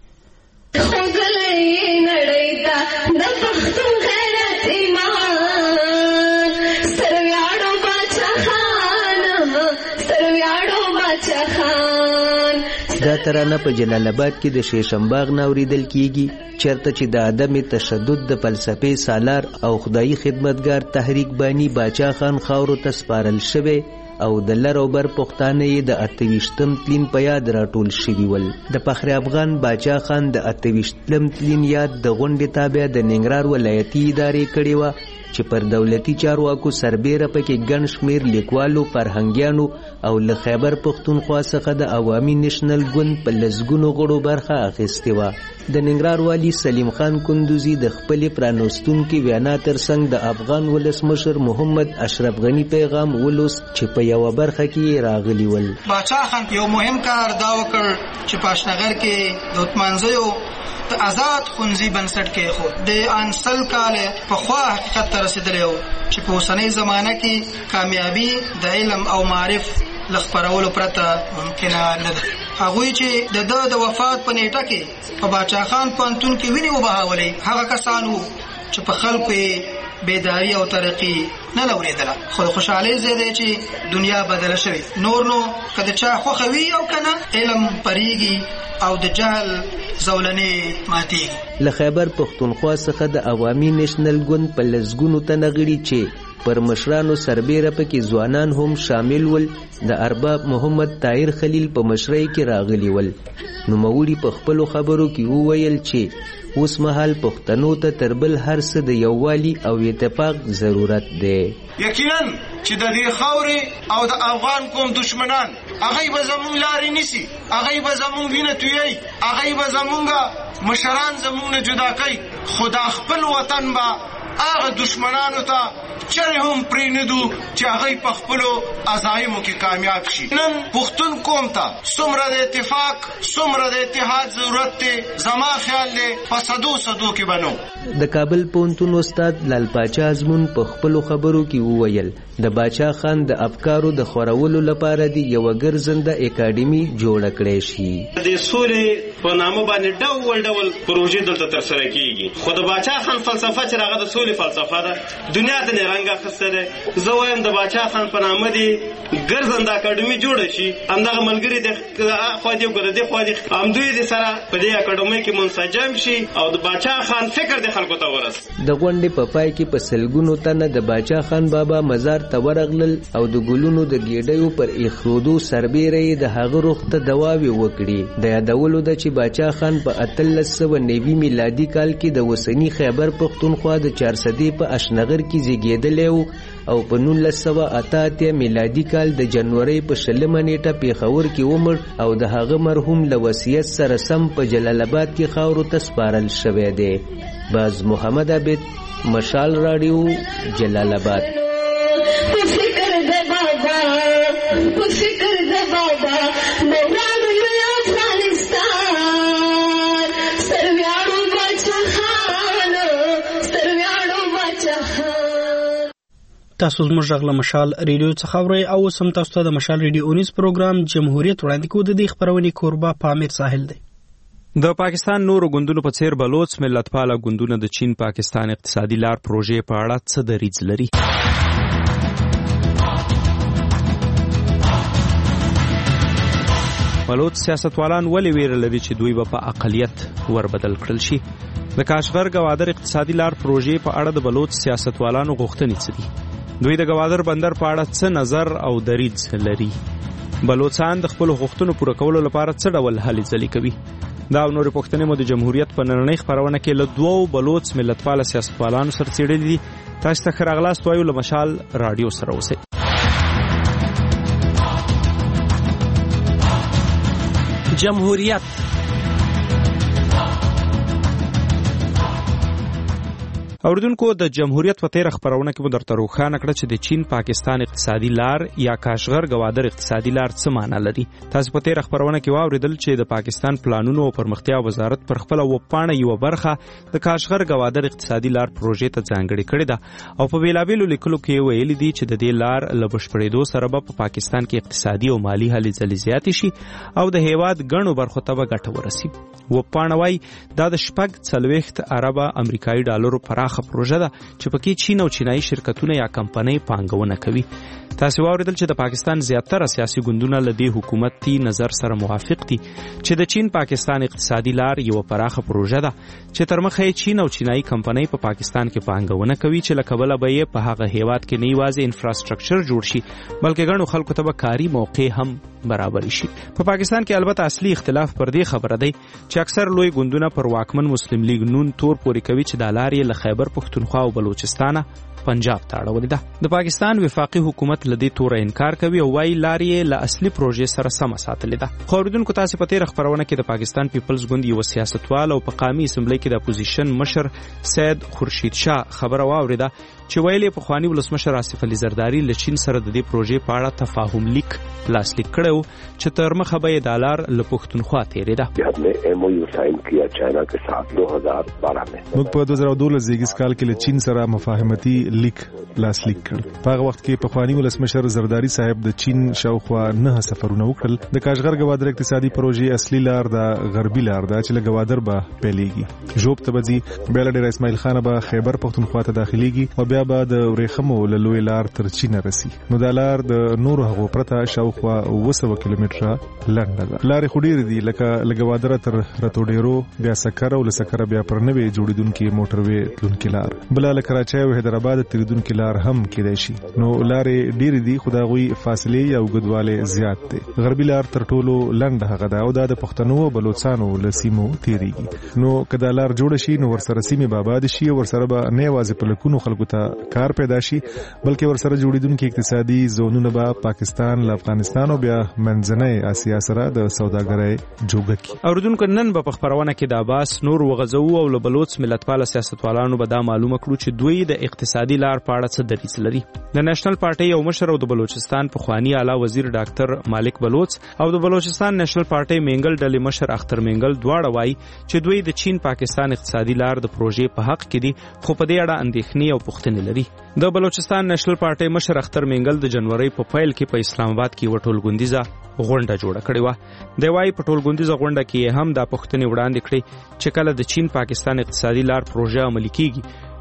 دا ترانه په جلال آباد کې د شیشمباغ نه اوریدل کیږي، چرته چې د عدم تشدد د فلسفې سالار او خدایي خدمتګار تحریک بانی باچا خان خاورو ته سپارل شوی او د لر او بر پښتانه یې د اتویشتم تلین په یاد راټول شوي ول. د فخر افغان باچا خان د اتویشتم تلین یاد د غونډې تابع د ننګرهار ولایتي ادارې کړې وه چې پر دولتي چارواکو سربیره پکې ګڼ شمېر لیکوالو، فرهنګیانو او له خیبر پښتونخوا څخه د عوامي نیشنل ګوند په لسګونو غړو برخه اخیستې وه. د ننګرهار والي سلیم خان کندوزي د خپلې پرانستونکې وینا ترڅنګ د افغان ولسمشر محمد اشرف غني پیغام ولوست چې په یوه برخه کې راغلي ول. باچا خان یو مهم کار دا وکړ چې په اشنغر کې د اتمانځیو د آزاد ښوونځي بنسټ کېښود. د ان سل کاله پخوا حقیقت ته رسېدلی و چې په اوسنۍ زمانه کې کامیابي د علم او معرف له خپرولو پرته ممکنه نه ده. هغوی چې د ده د وفات په نیټه کې په باچا خان پوهنتون کې وینې وبهولې هغه کسان وو چې په خلکو یې بیداری او ترقی نه لوریدله. خو د خوشحالۍ ځای دی چې دنیا بدله شوې. نور نو که د چا خوښه وي او که نه، علم پریږي او د جهل زولنې ماتېږي. له خیبر پښتونخوا څخه د عوامي نیشنل ګوند په لسګونو تنه غړي چې پر مشرانو سربیره پکې ځوانان هم شامل ول د ارباب محمد طاهر خلیل په مشرۍ کې راغلي ول. نوموړي په خپلو خبرو کې وویل چې اوس مهال پښتنو ته تر بل هر څه د یووالي او اتفاق ضرورت دی. یقینا چې د دې خاورې او د افغان قوم دشمنان هغه به زموږ لارې نیسي، هغه به زموږ وینه تویوي، هغه به زموږ مشران زموږ نه جدا کوي. خو دا خپل وطن به هغه دشمنانو ته چرې هم پرېنږدو چې هغوی په خپلو عزایمو کې کامیاب شي. نن پښتون قوم ته څومره د اتفاق، څومره د اتحاد ضرورت دی، زما خیال دی په صدو صدو کې به نو. د کابل پوهنتون استاد لال پاچا ازمون په خپلو خبرو کې وویل د باچا خان د افکارو د خورولو لپاره د یوه ګرځنده اکاډمي جوړه کړی شي. د سولې په نامه باندې ډول ډول پروژې دلته ترسره کیږي. خو د باچا خان فلسفه چې هغه د سولې فلسفه ده، دنیا ته نه رنګ اخیسته ده. زه وایم د باچا خان په نامه دې ګرځنده اکاډمي جوړه شي همدغه ملګري د خوا دې وګړه د خوا دې همدوی د سره په دې اکاډمي کې منسجم شي او د باچا خان فکر د خلکو ته ورس. د غونډې په پای کې په سلګونو تنه د باچا خان بابا مزار ته ورغلل او د ګلونو د ګېډیو پر ایښودو سربیره د هغه روح ته دعاوې وکړي. د یادولو ده چې باچا خان په اتلس سوه نوي میلادي کال کې د اوسني خیبر پښتونخوا د چارسدې په اشنغر کې زیږېدلی و او په نولس سوه اته اتیا میلادي کال د جنورۍ په شلمه نیټه پیښور کې ومړ او د هغه مرحوم له وصیت سره سم په جلال آباد کې خاورو ته سپارل شوی دی. باز محمد عابد، مشال راډیو، جلال آباد. تاسو زموږ غږ له مشال ریډیو څخه اورئ او سم تاسو ته د مشال ریډیو اونیز پروګرام جمهوریت وړاندې کوو. د دې خبرونې کوربه پامیر ساحل دی. د پاکستان نورو ګوندونو په څیر بلوچ ملتپاله ګوندونه د چین پاکستان اقتصادي لار پروژې په اړه څه دریځ لري؟ بلوچ سیاستوالان ولې ویره لري چې دوی به په اقلیت وربدل کړل شي؟ د کاشغر ګوادر اقتصادي لار پروژې په اړه د بلوچ سیاستوالانو غوښتنې څه دي؟ دوی د ګوادر بندر په اړه څه نظر او دریځ لري؟ بلوچستان د خپل غوښتنو پوره کولو لپاره څه ډول هلې ځلې کوي؟ دا او نورې پوښتنې مو د جمهوریت په نننۍ خپرونه کې له دوو بلوچ ملتپاله سیاستوالانو سره څېړلې دي. تاسو ته ښه راغلاست وایو له مشال راډیو سره اوسئ. جمهوریت اوریدونکو د جمهوریت په تیر خبرونه کې مو درته روښانه کړه چې د چین پاکستان اقتصادي لار یا کاشغر ګوادر اقتصادي لار څه معنی لري. تاسو په تیر خبرونه کې واوریدل چې د پاکستان پلانونو او پرمختیا وزارت پر خپل وپاڼه یو برخه د کاشغر ګوادر اقتصادي لار پروژې ته ځانګړې کړې ده او په بیلابیلو لیکلو کې ویل دي چې د دې لار له بشپړېدو سره به په پاکستان کې اقتصادي او مالی هلې ځلې زیاتې شي او د هیواد ګڼو برخو ته به ګټه ورسي. وپاڼه وايي دا د شپږ څلوېښت اربه امریکایي ډالرو پراخه پروژه ده چې پکې چین او چینایي شرکتونه یا کمپنۍ پانګونه کوي. تاسو واوریدل چې د پاکستان زیاتره سیاسي ګوندونه له دې حکومتي نظر سره موافق دي چې د چین پاکستان اقتصادي لار یو پراخه پروژه ده چې تر مخه چین او چینایي کمپنۍ په پاکستان کې پانګونه کوي چې له کبله به یې په هغه هیواد کې نه یوازې انفراستراکچر جوړ شي بلکې ګڼو خلکو ته به کاري موقع هم برابر شي. په پاکستان کې البته اصلي اختلاف پر دې خبره دی چې اکثر لوی ګوندونه پر واکمن مسلم لیگ نون تور پورې کوي چې د لار یې له خیبر پښتونخوا او بلوچستان پنجاب ته اړولې ده. د پاکستان وفاقي حکومت له دې توره انکار کوي او وايي لارې له اصلي پروژې سره سم ساتلې ده. خو اوریدونکو تاسو په تیر خبرونه کې د پاکستان پیپلز ګوند یو سیاستوال او په قومي اسمبلی کې د اپوزیشن مشر سید خورشید شاه خبره واوریده چې ویلي په خواني ولسمشر آصف علي زرداری له چین سره د دې پروژې په اړه تفاهم لیک لاسلیک کړو چې تر مخه به د ډالر له پښتونخوا تیریده. موږ په دوه زره دولس زیږیز کال کې له چین سره مفاهمتي لیک لاسلیک کړ. په هغه وخت کې په خواني ولسمشر زرداری صاحب د چین شاوخوا نه سفرونه وکړل. د کاشغر ګوادر اقتصادي پروژې اصلي لار د غربي لار ده چې له ګوادر به پیلېږي ژوب ته بځي بیا له ډېر اسماعیل خان به خیبر پښتونخوا ته داخليږي او بیا به د ورېخمو له لوی لار تر چین رسي. نو دا لار د نورو هغو پرته شاوخوا اوه سوه کیلومتره لنډه ده. لارې خو ډېرې دي لکه له ګوادره تر رتوډیرو بیا سکر او له سکره بیا پر نوې جوړېدونکې موټروې تلونکې لار بله له کراچۍ او حیدرآباد تېرېدونکې لار هم کېدای شي. نو لارې ډېرې دي خو د هغوی فاصلې یا اوږدوالی زیات دی. غربي لار تر ټولو لنډه هغه ده او دا د پښتنو او بلوچستانو له سیمو تېرېږي. نو که دا لار جوړه شي نو ورسره سیمې به آباد شي او ورسره به نه یوازې په لکونو خلکو ته کار پیدا شي بلکې ورسره جوړېدونکي اقتصادي زونونه به پاکستان له افغانستان او بیا منځنۍ اسیا سره د سوداګرۍ جوګه کړي. اوریدونکو نن به په خبرونه کې د عباس نور وغځو او له بلوچ ملتپاله سیاستوالانو به دا معلومه کړو چې دوی د اقتصادي لار په اړه څه دریځ لري. د نېشنل پارټي یو مشر او د بلوچستان پخوانی اعلی وزیر ډاکټر مالک بلوچ او د بلوچستان نېشنل پارټي منګل ډلې مشر اختر منګل دواړه وایي چې دوی د چین پاکستان اقتصادي لار د پروژې په حق کې دي خو په دې اړه اندېښنې او پوښتنې لري. د بلوچستان نېشنل پارټي مشر اختر منګل د جنوري په پیل کې په اسلام آباد کې وټولګوندیزه غونډه جوړه کړې و. د وايي په ټولګوندیزه غونډه کې هم دا پوښتنې وړاندې کړې چې کله د چین پاکستان اقتصادي لار پروژه عملي کیږي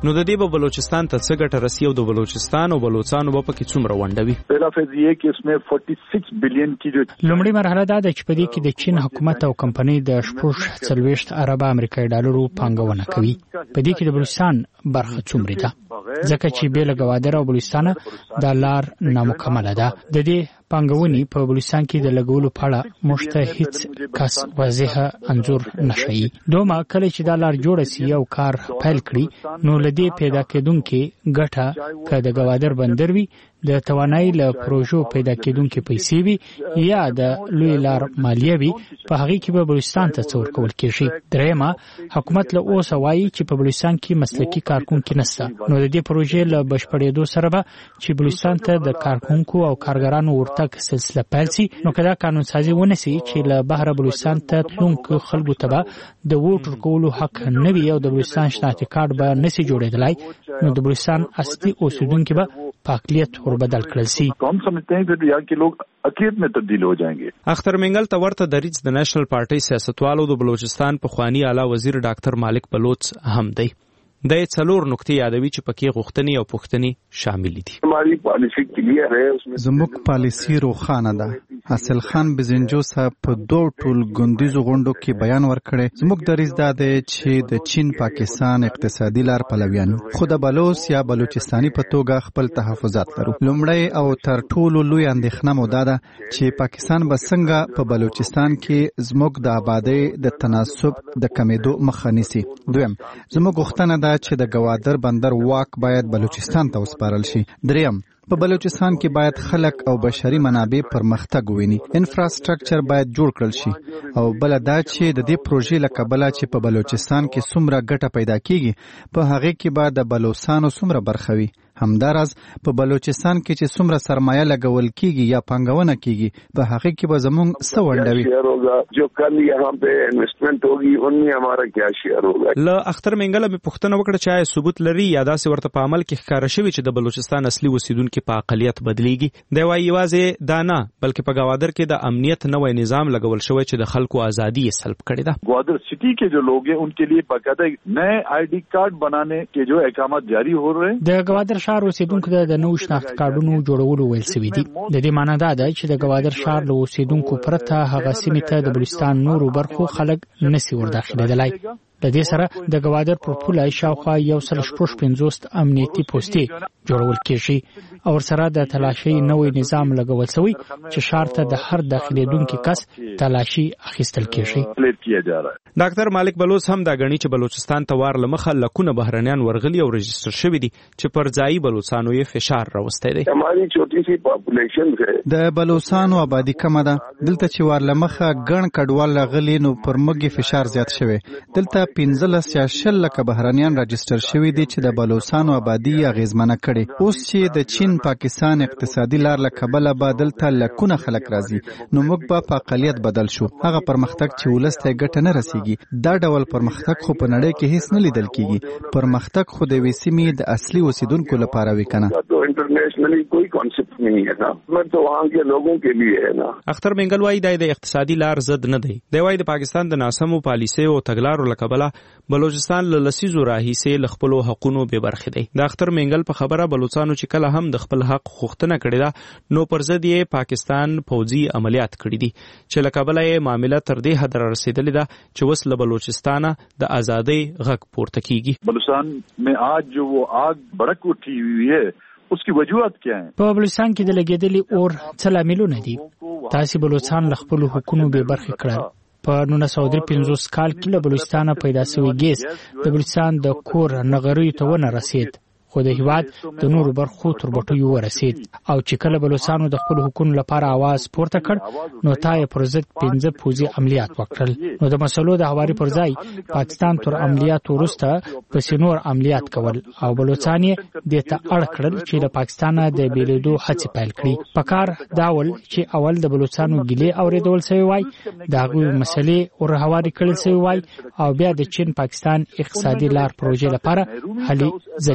نو د دې په بلوچستان ته څه ګټه رسي او د بلوچستان او بلوچستانو په کې څومره ونډوي؟ پہلا فیز یہ کہ اس میں छियालीس بلین کی جو لومړی مرحله دا ده چې په دې کې د چین حکومت او کمپنۍ د شپږ څلوېښت ارب امریکایي ډالرو پانګونه کوي. په دې کې د بلوچستان برخه څومره ده؟ ځکه چې بې له ګوادر او بلوچستان دا لار نامکمله ده. د دې پانګونې په بلوچستان کې د لګولو په اړه موږ ته هیڅ کس واضح انځور نشي. دومره کله چې دا لار جوړه سي او کار پیل کړي نو لدې پیدا کېدونکې ګټه که د ګوادر بندر وي، د توانایي له پروژو پیدا کېدونکې پیسې وي یا د لوی لار مالیه وي، په هغې کې به بلوچستان ته څه ورکول کېږي. درېیمه، حکومت له اوسه وایي چې په بلوچستان کې مسلکي کارکونکي نشته، نو د دې پروژې له بشپړېدو سره به چې بلوچستان ته د کارکونکو او کارګرانو ورتګ سلسله پیل سي، نو که دا قانون سازي ونه سي چې له بهره بلوچستان ته تلونکو خلکو ته به د ووټ ورکولو حق نه وي او د بلوچستان شناختي کارت به نسي جوړېدلی، نو د بلوچستان اصلي اوسېدونکي به په اقلیت وربدل کړل سي. हम समझते हैं कि यहाँ के लोग اقلیت में تبدیل हो जाएंगे. اختر منګل ته ورته دریځ د نېشنل پارټي سیاستوالو د بلوچستان پخوانی اعلی وزیر ډاکټر مالک بلوچ هم دی. د څلور نقطې یادوي چې پکې غوښتنې او پوښتنې شامل دي. हमारी पॉलिसी क्लियर है. उसमें زموږ پالیسی روښانه ده. حاصل خان بزنجو صاحب په دوه ټول ګوندیزو غونډو کې بیان ورکړی. زموږ دریځ دا دی چې د چین پاکستان اقتصادي لار پلویان خو د بلوچ یا بلوچستاني په توګه خپل تحفظات لرو. لومړی او تر ټولو لوی اندېښنه مو دا ده چې پاکستان به څنګه په بلوچستان کې زموږ د آبادۍ د تناسب د کمیدو مخه نیسي. دویم، زموږ غوښتنه ده چې د ګوادر بندر واک باید بلوچستان ته وسپارل شي. دریم، په بلوچستان کې باید خلک او بشري منابع پرمختګ وویني. انفراستراکچر باید جوړ کړل شي. او بل دا چې د دې پروژې له کبله چې په بلوچستان کې څومره ګټه پیدا کیږي، په هغې کې به د بلوچستانو څومره برخه وي. همداراز په بلوچستان کې چې څومره سرمایه لګول کیږي یا پانګونه کیږي، په هغې کې به زموږ څه ونډه وي. جو کل یہاں پہ انویسټمنٹ ہوگی ان میں ہمارا کیا شیئر ہوگا. له اختر منګل مې پوښتنه وکړه چې آیا ثبوت لري یا داسې ورته په عمل کې ښکاره شوي چې د بلوچستان اصلي اوسیدونکي په اقلیت بدلیږي. دی وایي یوازې دا نه بلکې په ګوادر کې د امنیت نوی نظام لګول شوی چې د خلکو ازادي یې سلب کړې ده. گوادر سٹی کے جو لوگ ہیں ان کے لیے باقاعدہ نئے آئی ڈی کارڈ بنانے کے جو احکامات جاری ہو رہے ہیں. د ګوادر ښار اوسیدونکو ته د نوو شناخت کارډونو جوړولو ویل سوي دي. د دې معنی دا ده چې د ګوادر ښار له اوسیدونکو پرته هغه سیمې ته د بلوچستان نورو برخو خلک نسي ورداخلېدلی. د دې سره د ګوادر پر پوله شاوخوا یو سل شپږ پنځوس امنیتي پوستې جوړول کېږي او ورسره د تلاشۍ نوی نظام لګول شوی چې ښار ته د هر داخلېدونکي کس تلاشي اخیستل کېږي. ډاکټر مالک بلوچ هم دا غني چې بلوچستان ته وار لمخه لکونه بهرنیان ورغلي او رجستر شوي دي چې پر ځایي بلوچستانو یې فشار راوستی دی. हमारी छोटी सी पॉपुलेशन है. د بلوچستانو آبادی کمه ده. دلته چې وار لمخه ګڼ کډوال راغلي نو پر موږ فشار زیات شوی. دلته پنځلس یا شل لکه بهرنیان راجستر شوي دي چې د بلوچستانو آبادی اغیزمنه کړي. اوس چې د چین پاکستان اقتصادي لار له کبله به دلته لکونه خلک راځي نو موږ به په اقلیت بدل شو. هغه پرمختګ چې ولس ته ګټه نه رسیږي، دا ډول پرمختګ خو په نړۍ کې هیڅ نه لیدل کیږي. پرمختګ خو د یوې سیمې د اصلي اوسیدونکو لپاره وي کنه. انټرنیشنلی کوئی کانسپټ نہیں ہے نا، میں تو وہاں کے لوگوں کے لیے ہے نا. اختر منګل وایي دا د اقتصادي لار ضد نه دی. دی وایي د پاکستان د ناسمو پالیسیو او تګلارو له کبله بلوچستان له لسیزو راهیسې له خپلو حقونو بې برخې دی. د اختر منګل په خبره بلوچستانو چې کله هم د خپل حق غوښتنه کړې ده نو پر ضد یې پاکستان پوځي عملیات کړي دي چې له کبله یې معامله تر دې حد رسېدلې ده چې اوس له بلوچستانه د ازادۍ غږ پورته کیږي. بلوچستان میں آج جو وہ آگ بھڑک اٹھی ہوئی ہے اس کی وجوهات کیا ہیں؟ په بلوچستان کې د لګېدلې اور څه لاملونه دي؟ تاسې بلوچستان له خپلو حقونو بې برخې کړل. په نولس سوه درې پنځوس کال کې له بلوچستانه پیدا شوی ګیس د بلوچستان د کور نغریو ته ونه رسید، خو د هیواد د نورو برخو تر بټیو ورسید. او چې کله بلوچستانو د خپل حقوقو لپاره आवाज پورته کړ نو تا یې پر ضد پنځه پوځي عملیات وکړل. نو د مسلو د هواري پر ځای پاکستان تر عملیات وروسته پسې نور عملیات کول او بلوچستان یې دې ته اړ کړل چې د پاکستان د بیلېدو هڅې پیل کړي. په کار داول چې اول د بلوچستانو ګیلې اورېدول شوی وای، د هغوی مسلې ور هواري کړل شوی وای او بیا د چین پاکستان اقتصادي لار پروژې لپاره هلې ځلې شوی وای.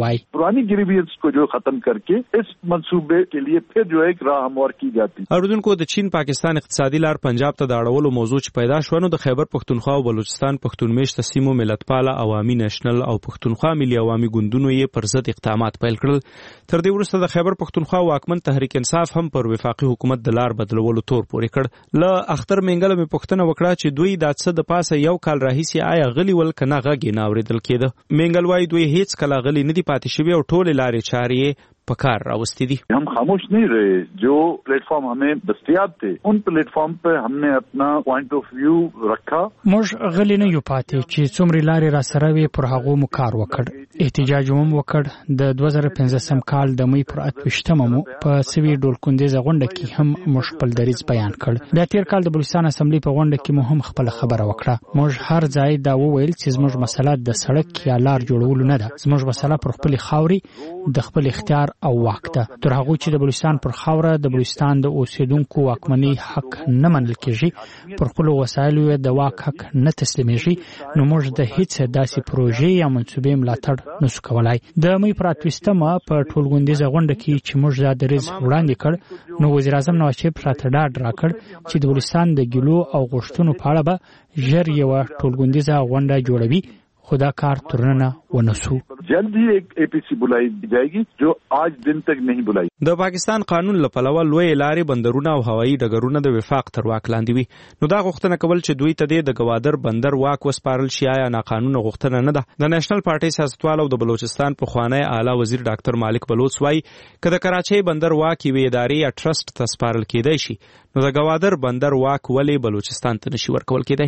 وایي पुरानी ग्रीवियंस को जो खत्म करके इस मंसूबे के लिए फिर जो एक राह हमवार की जाती. اوریدونکو د چین پاکستان اقتصادي لار پنجاب ته د اړولو موضوع چې پیدا شو نو د خیبر پښتونخوا او بلوچستان پښتون میشته سیمو ملتپاله عوامي نېشنل او پښتونخوا ملي عوامي ګوندونو یې پر ضد اقدامات پیل کړل. تر دې وروسته د خیبر پښتونخوا واکمن تحریک انصاف هم پر وفاقي حکومت د لار بدلولو تور پورې کړ. ل اختر منګل مې پښتنه وکړه چې دوی د څه د پاسه یو کال راهیسي آیا غلی ول کنه غږی نه اوریدل کېده. منګل وايي دوی هیڅ کله غلی نه دي پاتې شوی او ټول لارې چارې پکار راوستي دي. हम खामोश नहीं रहे. जो प्लेटफॉर्म हमें दस्तयाब थे उन प्लेटफॉर्म पे हमने अपना पॉइंट ऑफ व्यू रखा. موږ غلی نه یو پاتې چې څومره لارې را سره وي پر هغه مو کار وکړ. احتجاج هم وکړ. د دوه زره پنځه کال د مې پر اتوشتمه مو په سوي ډول کندیز غونډه کې هم موږ خپل دریځ بیان کړ. د تیر کال د بلوچستان اسمبلی په غونډه کې مو هم خپل خبره وکړه. موږ هر ځای دا وویل چې زموږ مسله د سړک یا لار جوړولو نه ده. زموږ مسله پر خپل خاوري د خپل اختیار او واک ده. تر هغه چې د بلوچستان پر خاوره د بلوچستان د اوسیدونکو واکمنۍ حق نه منل کېږي، پر خپل وسایلو د واک حق نه تسلیمېږي، نو موږ د هیڅ داسې پروژې یا منصوبې ملاتړ نشو کولای. د مې پر اتوشتمه په ټولغونډیزه غونډه کې چې موږ دا دریځ وړاندې کړ، نو وزیر اعظم نواز شریف راته ډاډ راکړ چې د بلوچستان د ګیلو او غوښتنو په اړه به ژر یوه ټولغونډیزه غونډه جوړوي، خو دا کار ترننه ونسو. جلد ही एक एपीसी बुलाई जाएगी जो आज दिन तक नहीं बुलाई. د پاکستان قانون لپاره لوی لارې بندرونه او هوایي ډګرونه د وفاق تر واک لاندې وي. نو دا غوښتنه کول چې دوی ته د گوادر بندر واک وسپارل شي یا ناقانونه غوښتنه نه ده. د نېشنل پارټي سیاستوال او د بلوچستان په خوانی اعلی وزیر ډاکټر مالک بلوچ وايي کله کراچۍ بندر واک وی ادارې یا ټرست ته سپارل کېدای شي، نو د گوادر بندر واک ولې بلوچستان ته نشي ورکول کېدای؟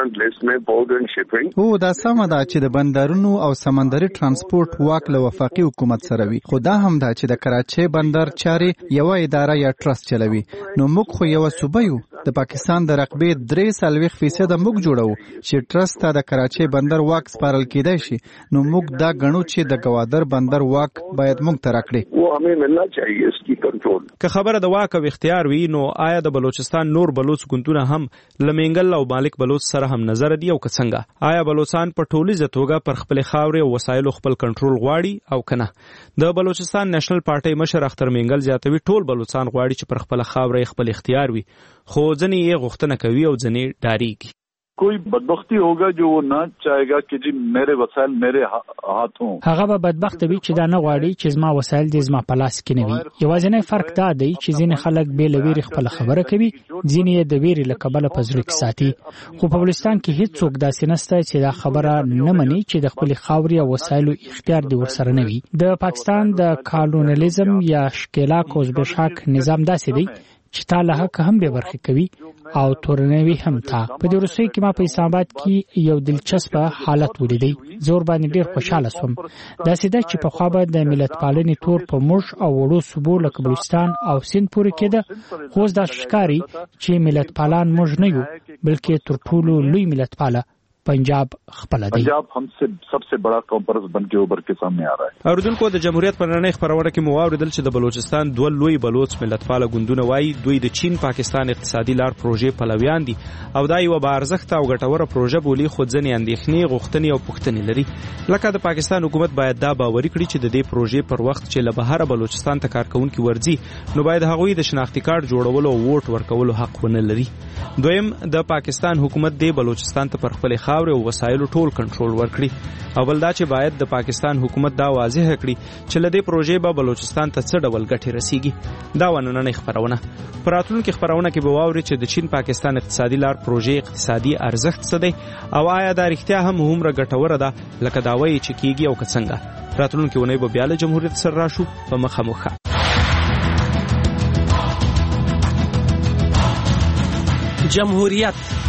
او دا سمه ده چې د بندرونو او سمندري ترانسپورت واک له وفاقي حکومت سره وي، خو دا هم ده چې د کراچۍ بندر چارې یو اداره یا ټرست چلوي. نو موږ خو یو صوبه یو. د پاکستان د رقبې درې څلوېښت فیصد موږ جوړو چې ټرست ته د کراچۍ بندر واک سپارل کېدای شي، نو موږ دا ګڼو چې د گوادر بندر واک باید موږ ته راکړي. که خبره د واک او اختیار وي، نو آیا د بلوچستان نور بلوچ ګوندونه هم لمنګل او مالک بلوچ سره هم نظر دي او که څنګه؟ آیا بلوچستان په ټولیزه توګه پر خپل خاورې او وسایلو خپل کنټرول غواړي او کنه؟ د بلوچستان نېشنل پارټي مشر اختر منګل زیاتوي ټول بلوچستان غواړي چې پر خپل خاورې خپل اختیار وي، خو ځنې یې غوښتنه کوي او ځنې ډاریږي. कोई बदबख्ती होगा जो वो ना चाहेगा कि जी मेरे वसाइल मेरे हाथों. هغه به بدبخت وي چې دا نه غواړي چې زما وسایل د زما په لاس کې نه وي. یوازینی فرق دا دی چې ځینې خلک بې له ویرې خپله خبره کوي، ځینې یې د ویرې له کبله په زړه کې ساتي. خو په بلوچستان کې هیڅوک داسې نشته چې دا خبره نه مني چې د خپلې خاورې او وسایلو اختیار دې ورسره نه وي. د پاکستان د کالونیلیزم یا ښکېلاک او زبېښاک نظام داسې دی چې تا له حق هم به برخه کوي او تورنوي هم تا. په دې وروستیو کې ما په اسلام آباد کې یو دلچسپه حالت ولیدی. زور باندې ډیر خوشاله شوم. داسې ده چې په خوا به د ملت پالنې تور په موږ او وړو صوبو لکه بلوچستان او سند پورې کېده، خو اوس دا ښکاري چې ملت پالان موږ نه یو بلکې تر ټولو لوی ملت پاله पंजाब خپل دی. पंजाब हमसे सबसे बड़ा कॉम्परस बन के उभर के सामने आ रहा है. اوریدونکو د جمهوریت په نړۍ خبرونه کې مو اوریدل چې د بلوچستان دوه لوی بلوچ ملتپاله ګوندونه وایي دوی د چین پاکستان اقتصادي لار پروژې پلویان دي او دا یو بارزښت او ګټوره پروژه بولی، خو ځنې اندېښنې غوښتنې او پوښتنې لري. لکه د پاکستان حکومت باید دا باوري کړي چې د دې پروژې پر وخت چې له بهر بلوچستان ته کارکونکي ورځي، نو باید هغوی د شناختی کارت جوړولو او ووټ ورکولو حق ونه لري. دویم د پاکستان حکومت د بلوچستان ته پر خپل خاورې او وسایلو ټول کنټرول ورکړي. اول دا چې باید د پاکستان حکومت دا واضح کړي چې له دې پروژې به بلوچستان ته څه ډول ګټې رسیږي. دا ونننۍ خبرونه په راتلونکي خبرونه کې به واوري چې د چین پاکستان اقتصادي لار پروژې اقتصادي ارزښت څه دی او آیا دا رښتیا هم هومره ګټوره ده لکه دا وایي چې کیږي او که څنګه. راتلونکي ونې به بیا له جمهوریت سره راشو په مخامخ. جمهوریت